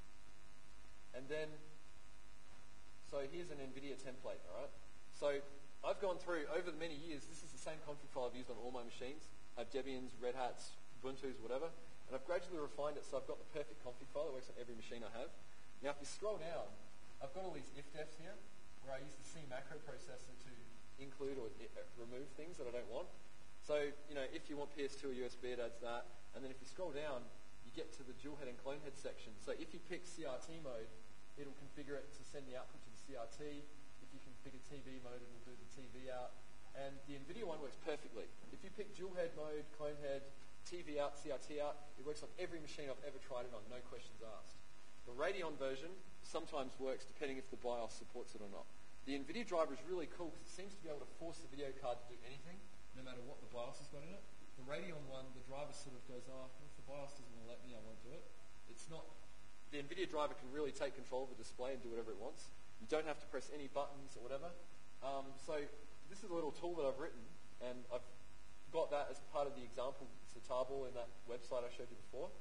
And then, so here's an NVIDIA template, all right? So I've gone through, over the many years, this is the same config file I've used on all my machines. I have Debians, Red Hats, Ubuntu's, whatever. And I've gradually refined it so I've got the perfect config file that works on every machine I have. Now, if you scroll down, I've got all these ifdefs here, where I use the C macro processor to include or remove things that I don't want. So, if you want PS2 or USB, it adds that. And then if you scroll down, you get to the dual head and clone head section. So if you pick CRT mode, it'll configure it to send the output to the CRT. If you configure TV mode, it'll do the TV out. And the NVIDIA one works perfectly. If you pick dual head mode, clone head, TV out, CRT out, it works on every machine I've ever tried it on, no questions asked. The Radeon version sometimes works depending if the BIOS supports it or not. The NVIDIA driver is really cool because it seems to be able to force the video card to do anything, no matter what the BIOS has got in it. The Radeon one, the driver sort of goes, if the BIOS doesn't want to let me, I won't do it. It's not... The NVIDIA driver can really take control of the display and do whatever it wants. You don't have to press any buttons or whatever. So this is a little tool that I've written, and I've got that as part of the example, it's a tarball in that website I showed you before.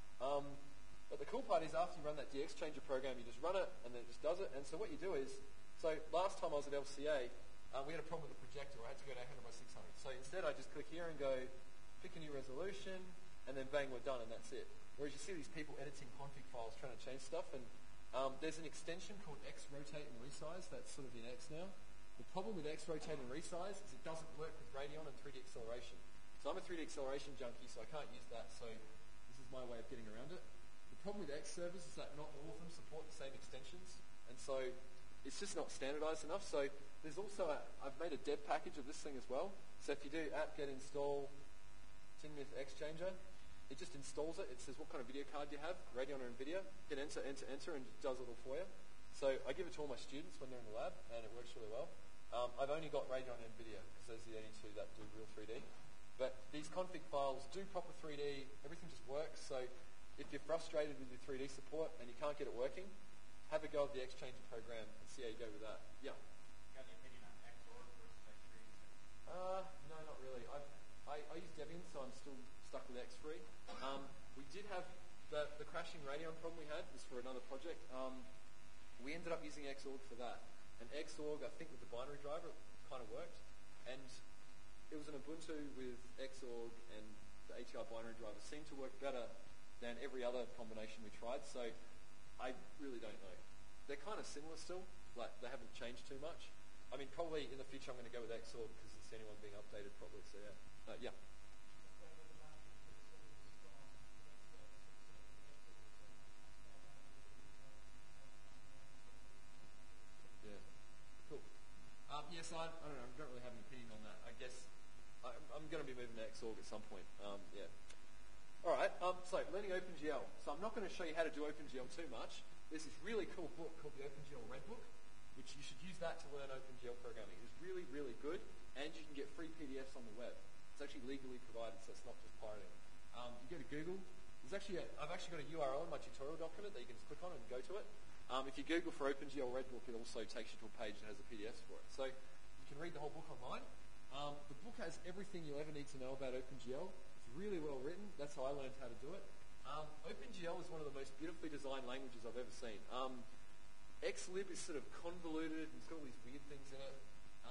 But the cool part is after you run that DXchanger program, you just run it, and then it just does it. And so what you do is, so last time I was at LCA, we had a problem with the projector. I had to go to 800 by 600. So instead, I just click here and go, pick a new resolution, and then bang, we're done, and that's it. Whereas you see these people editing config files trying to change stuff, and there's an extension called X-Rotate and Resize that's sort of in X now. The problem with X-Rotate and Resize is it doesn't work with Radeon and 3D acceleration. So I'm a 3D acceleration junkie, so I can't use that, so this is my way of getting around it. The problem with X servers is that not all of them support the same extensions, and so it's just not standardized enough. So there's also I've made a dev package of this thing as well. So if you do apt-get install Tinmouth Xchanger, it just installs it. It says what kind of video card you have, Radeon or NVIDIA. Hit enter, enter, enter, and it does it all for you. So I give it to all my students when they're in the lab, and it works really well. I've only got Radeon and NVIDIA because those are the only two that do real 3D. But these config files do proper 3D. Everything just works. So if you're frustrated with your 3D support and you can't get it working, have a go at the Xchanger program and see how you go with that. Yeah. Got any opinion on Xorg versus X3? No, not really. I use Debian, so I'm still stuck with X3. We did have the crashing Radeon problem we had was for another project. We ended up using Xorg for that. And Xorg, I think with the binary driver, it kind of worked. And it was an Ubuntu with Xorg, and the ATI binary driver seemed to work better than every other combination we tried. So I really don't know. They're kind of similar still. Like, they haven't changed too much. I mean, probably in the future I'm going to go with Xorg because it's the only one being updated properly. So yeah. Yeah. Yes, I don't know. I don't really have an opinion on that. I guess I'm going to be moving to Xorg at some point. Yeah. All right, so learning OpenGL. So I'm not going to show you how to do OpenGL too much. There's this really cool book called the OpenGL Red Book, which you should use that to learn OpenGL programming. It's really, really good, and you can get free PDFs on the web. It's actually legally provided, so it's not just pirating. You go to Google. I've actually got a URL in my tutorial document that you can just click on and go to it. If you Google for OpenGL Red Book, it also takes you to a page that has the PDFs for it. So you can read the whole book online. The book has everything you'll ever need to know about OpenGL. It's really well written. That's how I learned how to do it. OpenGL is one of the most beautifully designed languages I've ever seen. Xlib is sort of convoluted and it's got all these weird things in it.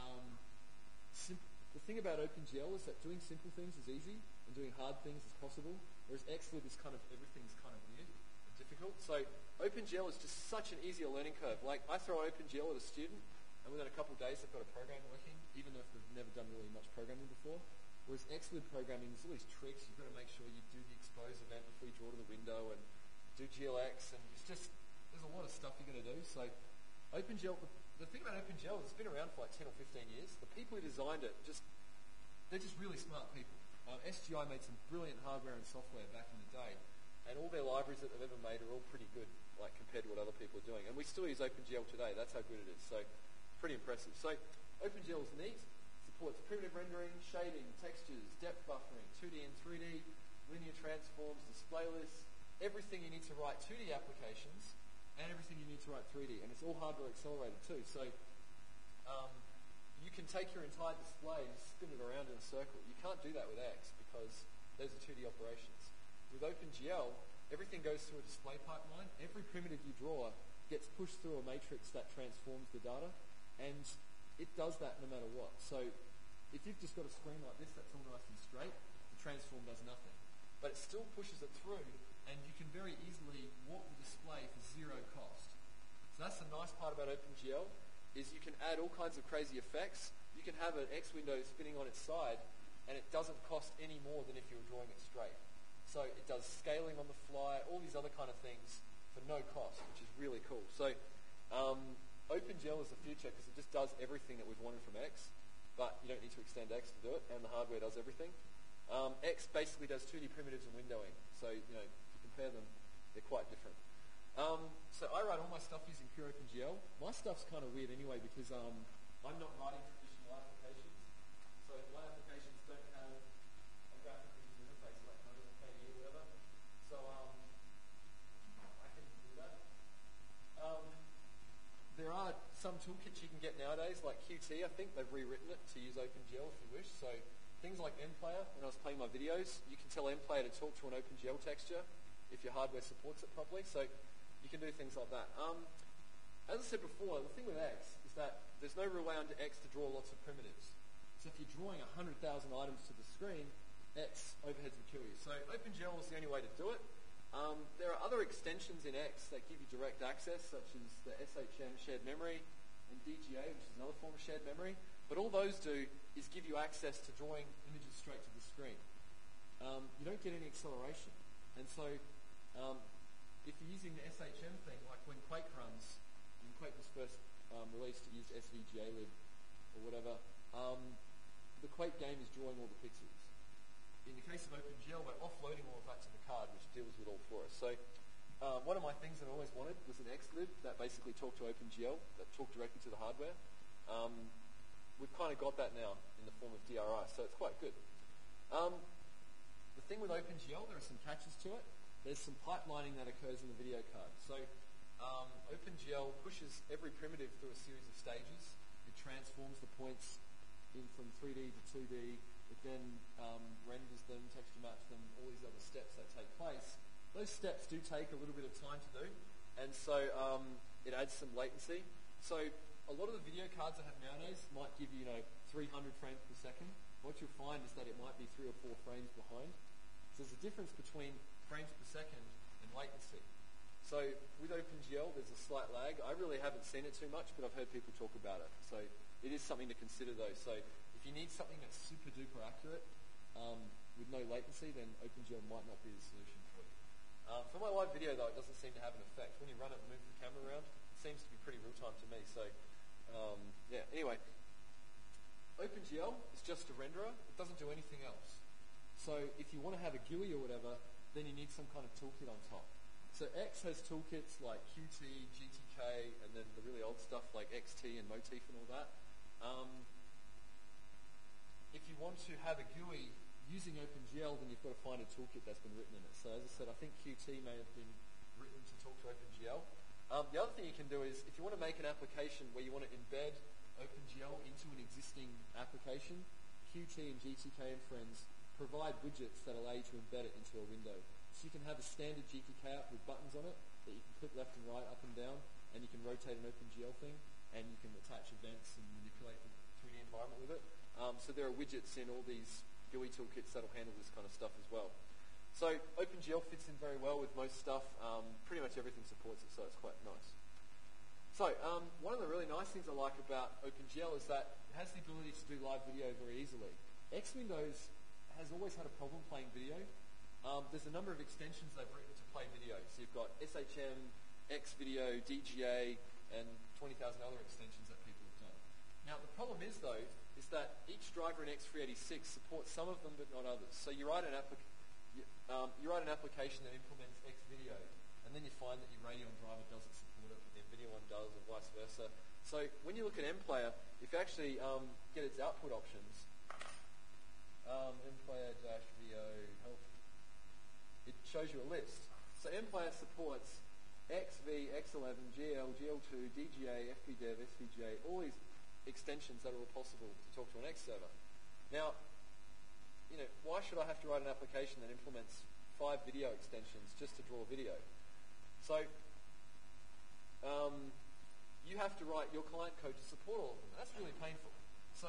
The thing about OpenGL is that doing simple things is easy and doing hard things is possible, whereas Xlib is everything's kind of weird and difficult. So OpenGL is just such an easier learning curve. Like, I throw OpenGL at a student, and within a couple of days they've got a program working, even if they've never done really much programming before. Whereas Xlib programming, there's all these tricks. You've got to make sure you do the expose event before you draw to the window and do GLX, and there's a lot of stuff you're going to do. So OpenGL, the thing about OpenGL is it's been around for like 10 or 15 years. The people who designed it, they're just really smart people. SGI made some brilliant hardware and software back in the day, and all their libraries that they've ever made are all pretty good, like compared to what other people are doing. And we still use OpenGL today. That's how good it is. So pretty impressive. So OpenGL is neat. Supports primitive rendering, shading, textures, depth buffering, 2D and 3D, linear transforms, display lists, everything you need to write 2D applications, and everything you need to write 3D. And it's all hardware accelerated too. So you can take your entire display and spin it around in a circle. You can't do that with X because those are 2D operations. With OpenGL, everything goes through a display pipeline. Every primitive you draw gets pushed through a matrix that transforms the data, and it does that no matter what. So if you've just got a screen like this that's all nice and straight, the transform does nothing. But it still pushes it through, and you can very easily warp the display for zero cost. So that's the nice part about OpenGL, is you can add all kinds of crazy effects. You can have an X window spinning on its side, and it doesn't cost any more than if you were drawing it straight. So it does scaling on the fly, all these other kind of things for no cost, which is really cool. So OpenGL is the future because it just does everything that we've wanted from X, but you don't need to extend X to do it, and the hardware does everything. X basically does 2D primitives and windowing, so if you compare them, they're quite different. So I write all my stuff using pure OpenGL. My stuff's kind of weird anyway because I'm not writing traditional applications, so my applications don't have a graphical user interface like Node or KDE or whatever, so I can do that. There are some toolkits you can get nowadays, like Qt. I think they've rewritten it to use OpenGL if you wish. So things like MPlayer, when I was playing my videos, you can tell MPlayer to talk to an OpenGL texture if your hardware supports it properly. So you can do things like that. As I said before, the thing with X is that there's no real way under X to draw lots of primitives. So if you're drawing 100,000 items to the screen, X overheads will kill you. So OpenGL is the only way to do it. There are other extensions in X that give you direct access, such as the SHM shared memory and DGA, which is another form of shared memory. But all those do is give you access to drawing images straight to the screen. You don't get any acceleration. And so if you're using the SHM thing, like when Quake runs, when Quake was first released to use SVGA-lib or whatever, the Quake game is drawing all the pixels. In the case of OpenGL, we're offloading all of that to the card, which deals with all for us. So one of my things that I always wanted was an Xlib that basically talked to OpenGL, that talked directly to the hardware. We've kind of got that now in the form of DRI, so it's quite good. The thing with OpenGL, there are some catches to it. There's some pipelining that occurs in the video card. So OpenGL pushes every primitive through a series of stages. It transforms the points in from 3D to 2D. It then renders them, texture maps them, all these other steps that take place. Those steps do take a little bit of time to do, and so it adds some latency. So a lot of the video cards I have nowadays might give you, 300 frames per second. What you'll find is that it might be 3 or 4 frames behind. So there's a difference between frames per second and latency. So with OpenGL, there's a slight lag. I really haven't seen it too much, but I've heard people talk about it. So it is something to consider, though. So if you need something that's super duper accurate with no latency, then OpenGL might not be the solution for you. For my live video, though, it doesn't seem to have an effect. When you run it and move the camera around, it seems to be pretty real time to me. So anyway, OpenGL is just a renderer. It doesn't do anything else. So if you want to have a GUI or whatever, then you need some kind of toolkit on top. So X has toolkits like Qt, GTK, and then the really old stuff like XT and Motif and all that. If you want to have a GUI using OpenGL, then you've got to find a toolkit that's been written in it. So as I said, I think Qt may have been written to talk to OpenGL. The other thing you can do is, if you want to make an application where you want to embed OpenGL into an existing application, Qt and GTK and friends provide widgets that allow you to embed it into a window. So you can have a standard GTK app with buttons on it that you can click left and right, up and down, and you can rotate an OpenGL thing, and you can attach events and manipulate the 3D environment with it. So there are widgets in all these GUI toolkits that'll handle this kind of stuff as well. So OpenGL fits in very well with most stuff. Pretty much everything supports it, so it's quite nice. So one of the really nice things I like about OpenGL is that it has the ability to do live video very easily. X Windows has always had a problem playing video. There's a number of extensions they've written to play video. So you've got SHM, Xvideo, DGA, and 20,000 other extensions that people have done. Now the problem is though, is that each driver in X386 supports some of them but not others. So you write an application that implements Xvideo, and then you find that your Radeon driver doesn't support it, but the NVIDIA one does, or vice versa. So when you look at MPlayer, if you actually get its output options, MPlayer-VO help, it shows you a list. So MPlayer supports XV, X11, GL, GL2, DGA, FPDev, SVGA, all these extensions that are all possible to talk to an X server. Now, why should I have to write an application that implements 5 video extensions just to draw video? So, you have to write your client code to support all of them. That's really painful. So,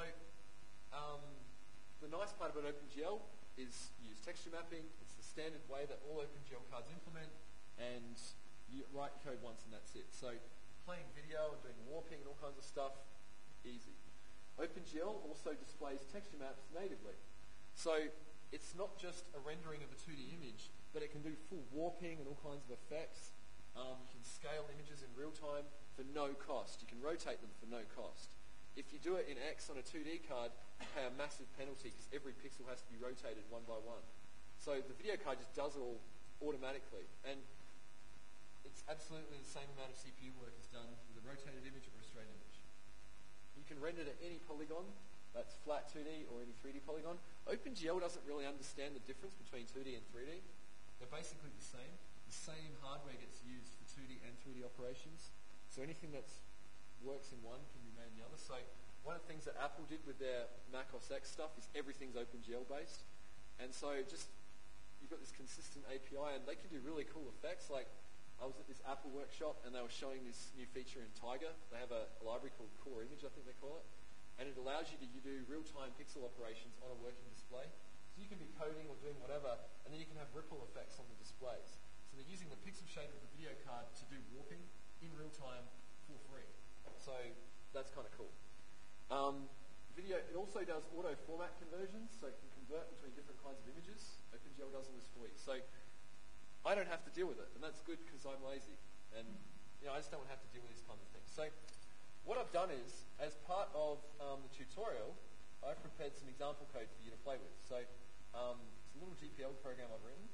the nice part about OpenGL is you use texture mapping. It's the standard way that all OpenGL cards implement, and you write code once and that's it. So, playing video and doing warping and all kinds of stuff, easy. OpenGL also displays texture maps natively. So it's not just a rendering of a 2D image, but it can do full warping and all kinds of effects. You can scale images in real time for no cost. You can rotate them for no cost. If you do it in X on a 2D card, you pay a massive penalty because every pixel has to be rotated one by one. So the video card just does it all automatically. And it's absolutely the same amount of CPU work is done with a rotated image or a straight image. You can render to any polygon, that's flat 2D or any 3D polygon. OpenGL doesn't really understand the difference between 2D and 3D. They're basically the same. The same hardware gets used for 2D and 3D operations. So anything that works in one can be made in the other. So one of the things that Apple did with their Mac OS X stuff is everything's OpenGL based. And so just you've got this consistent API, and they can do really cool effects. Like I was at this Apple workshop and they were showing this new feature in Tiger. They have a library called Core Image, I think they call it. And it allows you to do real-time pixel operations on a working display. So you can be coding or doing whatever, and then you can have ripple effects on the displays. So they're using the pixel shader of the video card to do warping in real time for free. So that's kind of cool. Video, it also does auto format conversions, so it can convert between different kinds of images. OpenGL does all this for you. So I don't have to deal with it, and that's good because I'm lazy. And I just don't have to deal with these kind of things. So what I've done is, as part of the tutorial, I've prepared some example code for you to play with. So it's a little GPL program I've written.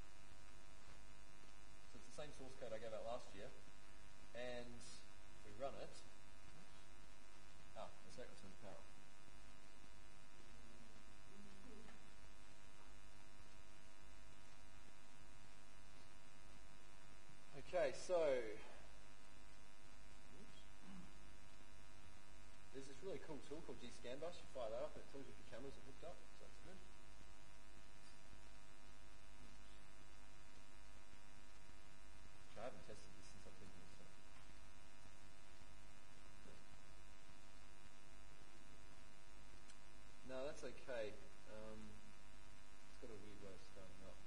So it's the same source code I gave out last year. And if we run it, the second one's power. Okay, so there's this really cool tool called GScan Bus. You fire that up and it tells you if your cameras are hooked up, so that's good. Which I haven't tested this since I've been here. So. No, that's okay. It's got a weird way of starting up.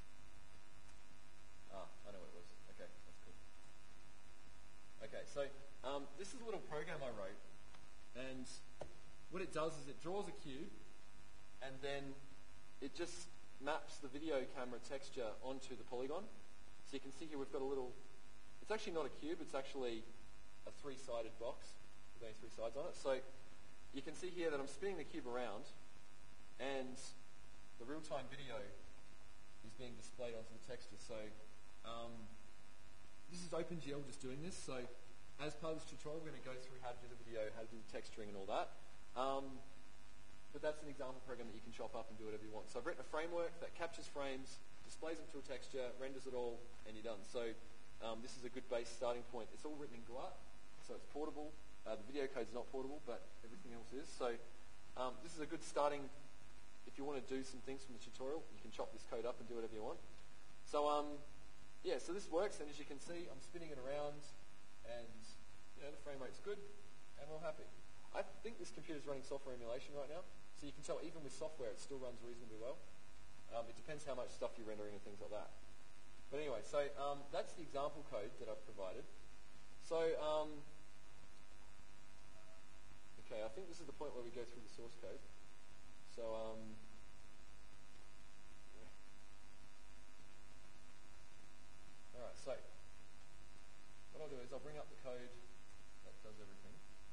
I know what it was. Okay, that's cool. Okay, so this is a little program I wrote, and what it does is it draws a cube, and then it just maps the video camera texture onto the polygon. So you can see here we've got a little, it's actually not a cube, it's actually a 3-sided box with only 3 sides on it. So you can see here that I'm spinning the cube around, and the real-time video is being displayed onto the texture. So this is OpenGL just doing this. So as part of this tutorial, we're going to go through how to do the video, how to do the texturing and all that. But that's an example program that you can chop up and do whatever you want. So I've written a framework that captures frames, displays them to a texture, renders it all, and you're done. So this is a good base starting point. It's all written in Glut, so it's portable. The video code's not portable, but everything else is. So this is a good starting. If you want to do some things from the tutorial, you can chop this code up and do whatever you want. So yeah, so this works, and as you can see, I'm spinning it around, and the frame rate's good, and we're all happy. I think this computer's running software emulation right now, so you can tell even with software it still runs reasonably well. It depends how much stuff you're rendering and things like that. But anyway, so that's the example code that I've provided. So, okay, I think this is the point where we go through the source code. So, alright, so what I'll do is I'll bring up the code that does everything.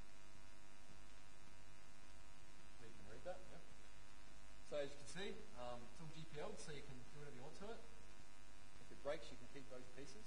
So you can read that, yeah. So as you can see, it's all GPL'd, so you can do whatever you want to it. If it breaks, you can keep those pieces.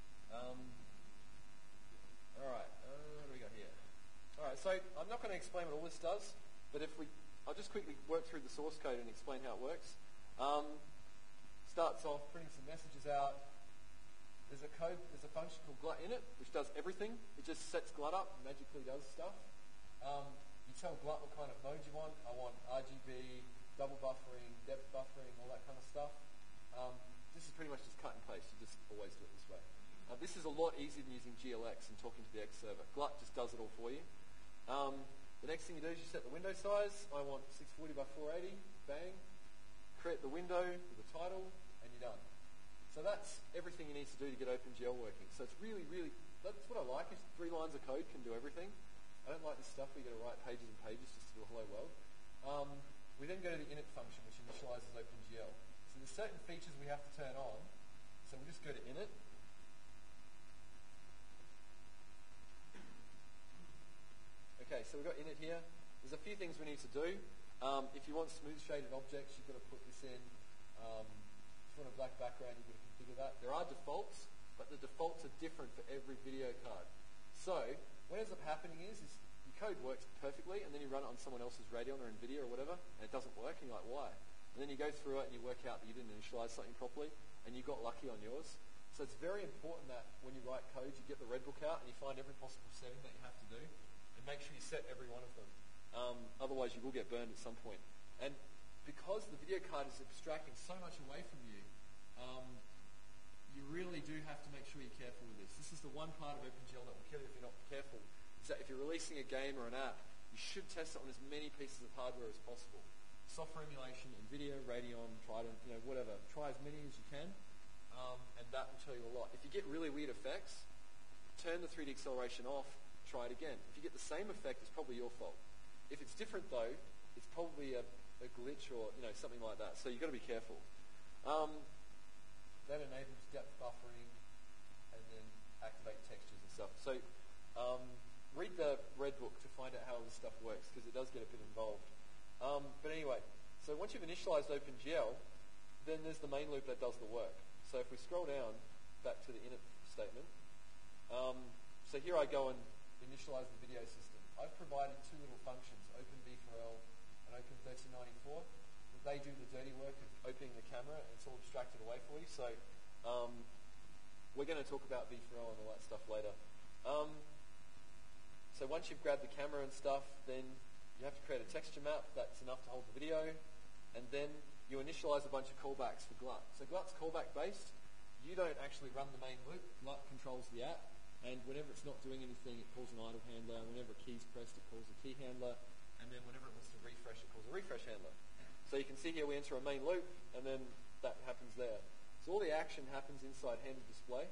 Alright, what do we got here? Alright, so I'm not going to explain what all this does, but I'll just quickly work through the source code and explain how it works. Starts off printing some messages out. There's a function called glut init, which does everything. It just sets glut up and magically does stuff. You tell glut what kind of mode you want. I want RGB, double buffering, depth buffering, all that kind of stuff. This is pretty much just cut and paste. You just always do it this way. This is a lot easier than using GLX and talking to the X server. Glut just does it all for you. The next thing you do is you set the window size. I want 640 by 480. Bang. Create the window with the title, and you're done. So that's everything you need to do to get OpenGL working. So it's really, really, that's what I like, is 3 lines of code can do everything. I don't like this stuff where you've got to write pages and pages just to do a hello world. We then go to the init function, which initializes OpenGL. So there's certain features we have to turn on. So we'll just go to init. Okay, so we've got init here. There's a few things we need to do. If you want smooth shaded objects, you've got to put this in. If you want a black background, you've got to configure that. There are defaults, but the defaults are different for every video card. So what ends up happening is your code works perfectly, and then you run it on someone else's Radeon or NVIDIA or whatever, and it doesn't work, and you're like, why? And then you go through it and you work out that you didn't initialize something properly, and you got lucky on yours. So it's very important that when you write code, you get the Red Book out and you find every possible setting that you have to do, and make sure you set every one of them. Otherwise, you will get burned at some point. And because the video card is abstracting so much away from you, you really do have to make sure you're careful with this. This is the one part of OpenGL that will kill you if you're not careful, is that if you're releasing a game or an app, you should test it on as many pieces of hardware as possible. Software emulation, NVIDIA, Radeon, Trident, whatever. Try as many as you can, and that will tell you a lot. If you get really weird effects, turn the 3D acceleration off, try it again. If you get the same effect, it's probably your fault. If it's different though, it's probably a glitch or something like that. So you've got to be careful. That enables depth buffering and then activate textures and stuff. So read the Red Book to find out how all this stuff works, because it does get a bit involved. But anyway, so once you've initialized OpenGL, then there's the main loop that does the work. So if we scroll down back to the init statement, so here I go and initialize the video system. I've provided 2 little functions, OpenV4L and Open1394. They do the dirty work of opening the camera, and it's all abstracted away for you. So we're going to talk about V4L and all that stuff later. So once you've grabbed the camera and stuff, then you have to create a texture map that's enough to hold the video, and then you initialize a bunch of callbacks for Glut. So Glut's callback based. You don't actually run the main loop. Glut controls the app, and whenever it's not doing anything, it calls an idle handler. Whenever a key's pressed, it calls a key handler, and then whenever it wants to refresh, it calls a refresh handler. So you can see here we enter a main loop, and then that happens there. So all the action happens inside handle display.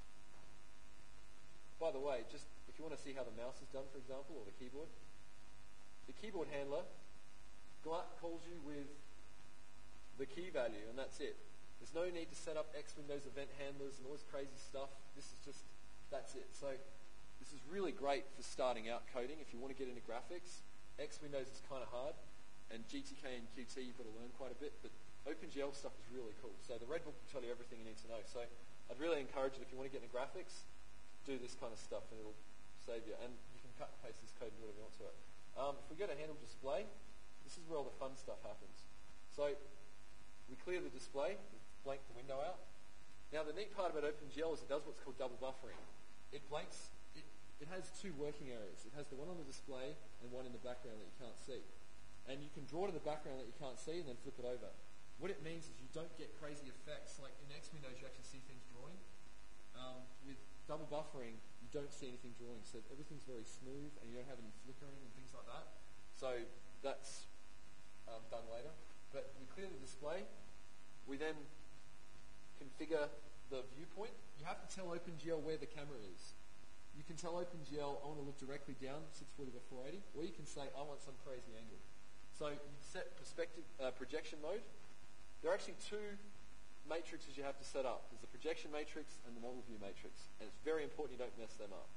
By the way, just if you want to see how the mouse is done, for example, or the keyboard handler, Glut calls you with the key value, and that's it. There's no need to set up X Windows event handlers and all this crazy stuff. This is just, that's it. So this is really great for starting out coding if you want to get into graphics. X Windows is kind of hard, and GTK and Qt you've got to learn quite a bit, but OpenGL stuff is really cool. So the Red Book will tell you everything you need to know. So I'd really encourage it if you want to get into graphics, do this kind of stuff and it'll save you. And you can cut and paste this code and do whatever you want to it. If we go to handle display, this is where all the fun stuff happens. So we clear the display, we blank the window out. Now the neat part about OpenGL is it does what's called double buffering. It blanks, it has two working areas. It has the one on the display and one in the background that you can't see. And you can draw it in the background that you can't see and then flip it over. What it means is you don't get crazy effects. Like in Xwindows, you actually see things drawing. With double buffering, you don't see anything drawing. So everything's very smooth and you don't have any flickering and things like that. So that's done later. But we clear the display. We then configure the viewpoint. You have to tell OpenGL where the camera is. You can tell OpenGL, I want to look directly down 640 by 480, or you can say, I want some crazy angle. So you set perspective projection mode. There are actually two matrices you have to set up. There's the projection matrix and the model view matrix. And it's very important you don't mess them up.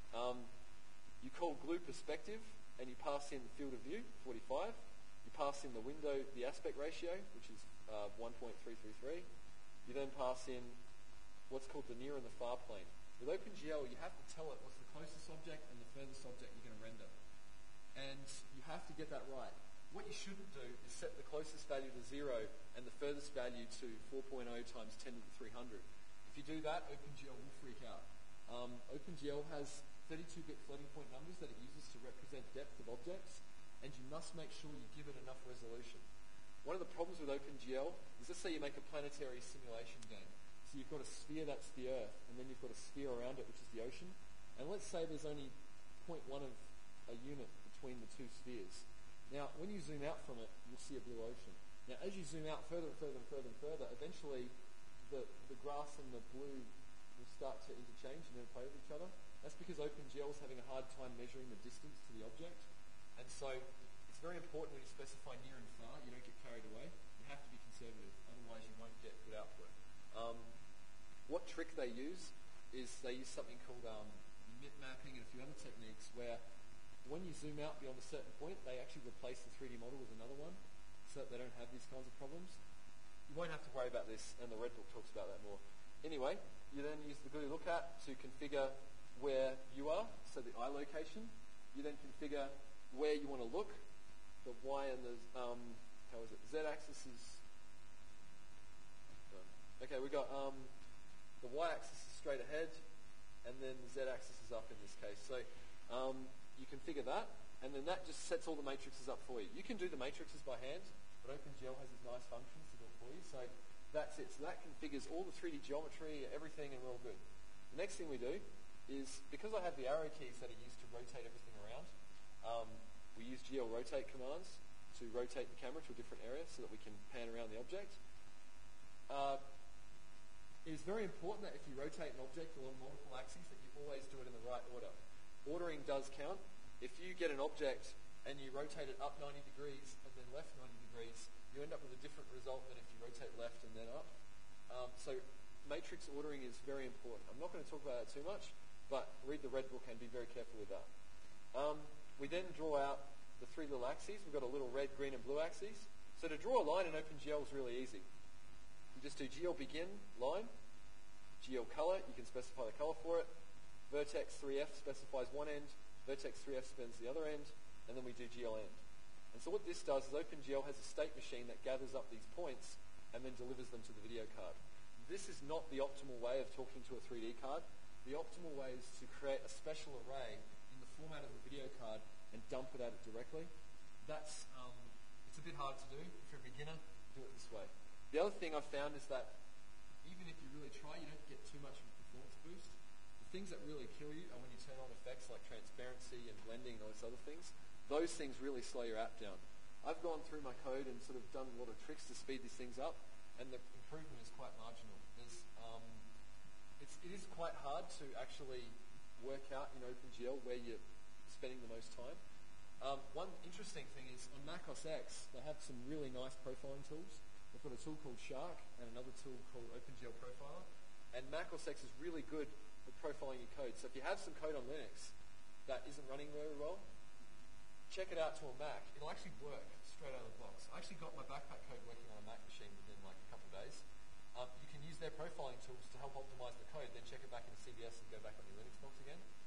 You call glue perspective, and you pass in the field of view, 45. You pass in the window, the aspect ratio, which is 1.333. You then pass in what's called the near and the far plane. With OpenGL, you have to tell it what's the closest object and the furthest object you're going to render. And you have to get that right. What you shouldn't do is set the closest value to 0 and the furthest value to 4.0 times 10 to the 300. If you do that, OpenGL will freak out. OpenGL has 32-bit floating point numbers that it uses to represent depth of objects, and you must make sure you give it enough resolution. One of the problems with OpenGL is, let's say you make a planetary simulation game. So you've got a sphere that's the Earth, and then you've got a sphere around it, which is the ocean. And let's say there's only 0.1 of a unit between the two spheres. Now, when you zoom out from it, you'll see a blue ocean. Now, as you zoom out further and further and further and further, eventually the grass and the blue will start to interchange and interplay with each other. That's because OpenGL is having a hard time measuring the distance to the object. And so it's very important when you specify near and far, you don't get carried away. You have to be conservative, otherwise you won't get good output. What trick they use is they use something called MIP mapping and a few other techniques where when you zoom out beyond a certain point, they actually replace the 3D model with another one so that they don't have these kinds of problems. You won't have to worry about this, and the Red Book talks about that more. Anyway, you then use the GUI lookat to configure where you are, so the eye location. You then configure where you want to look. The Y and the Z-axis is... Okay, we've got the Y-axis is straight ahead, and then the Z-axis is up in this case. So you configure that, and then that just sets all the matrices up for you. You can do the matrices by hand, but OpenGL has these nice functions to do it for you. So that's it. So that configures all the 3D geometry, everything, and we're all good. The next thing we do is, because I have the arrow keys that are used to rotate everything around, we use GL rotate commands to rotate the camera to a different area so that we can pan around the object. It is very important that if you rotate an object along multiple axes that you always do it in the right order. Ordering does count. If you get an object and you rotate it up 90 degrees and then left 90 degrees, you end up with a different result than if you rotate left and then up. So matrix ordering is very important. I'm not going to talk about that too much, but read the Red Book and be very careful with that. We then draw out the three little axes. We've got a little red, green, and blue axes. So to draw a line in OpenGL is really easy. You just do GL begin line, GL color, you can specify the color for it. Vertex 3F specifies one end, Vertex 3F spends the other end, and then we do GL end. And so what this does is OpenGL has a state machine that gathers up these points and then delivers them to the video card. This is not the optimal way of talking to a 3D card. The optimal way is to create a special array in the format of the video card and dump it at it directly. That's it's a bit hard to do. If you're a beginner, do it this way. The other thing I've found is that even if you really try, you don't get too much of a performance boost. The things that really kill you are when you turn on effects like transparency and blending and all those other things. Those things really slow your app down. I've gone through my code and sort of done a lot of tricks to speed these things up, and the improvement is quite marginal. It is quite hard to actually work out in OpenGL where you're spending the most time. One interesting thing is on Mac OS X, they have some really nice profiling tools. They've got a tool called Shark and another tool called OpenGL Profiler. And Mac OS X is really good at profiling your code. So if you have some code on Linux that isn't running very well, check it out to a Mac. It'll actually work straight out of the box. I actually got my backpack code working on a Mac machine within like a couple of days. You can use their profiling tools to help optimize the code, then check it back into CVS and go back on your Linux box again.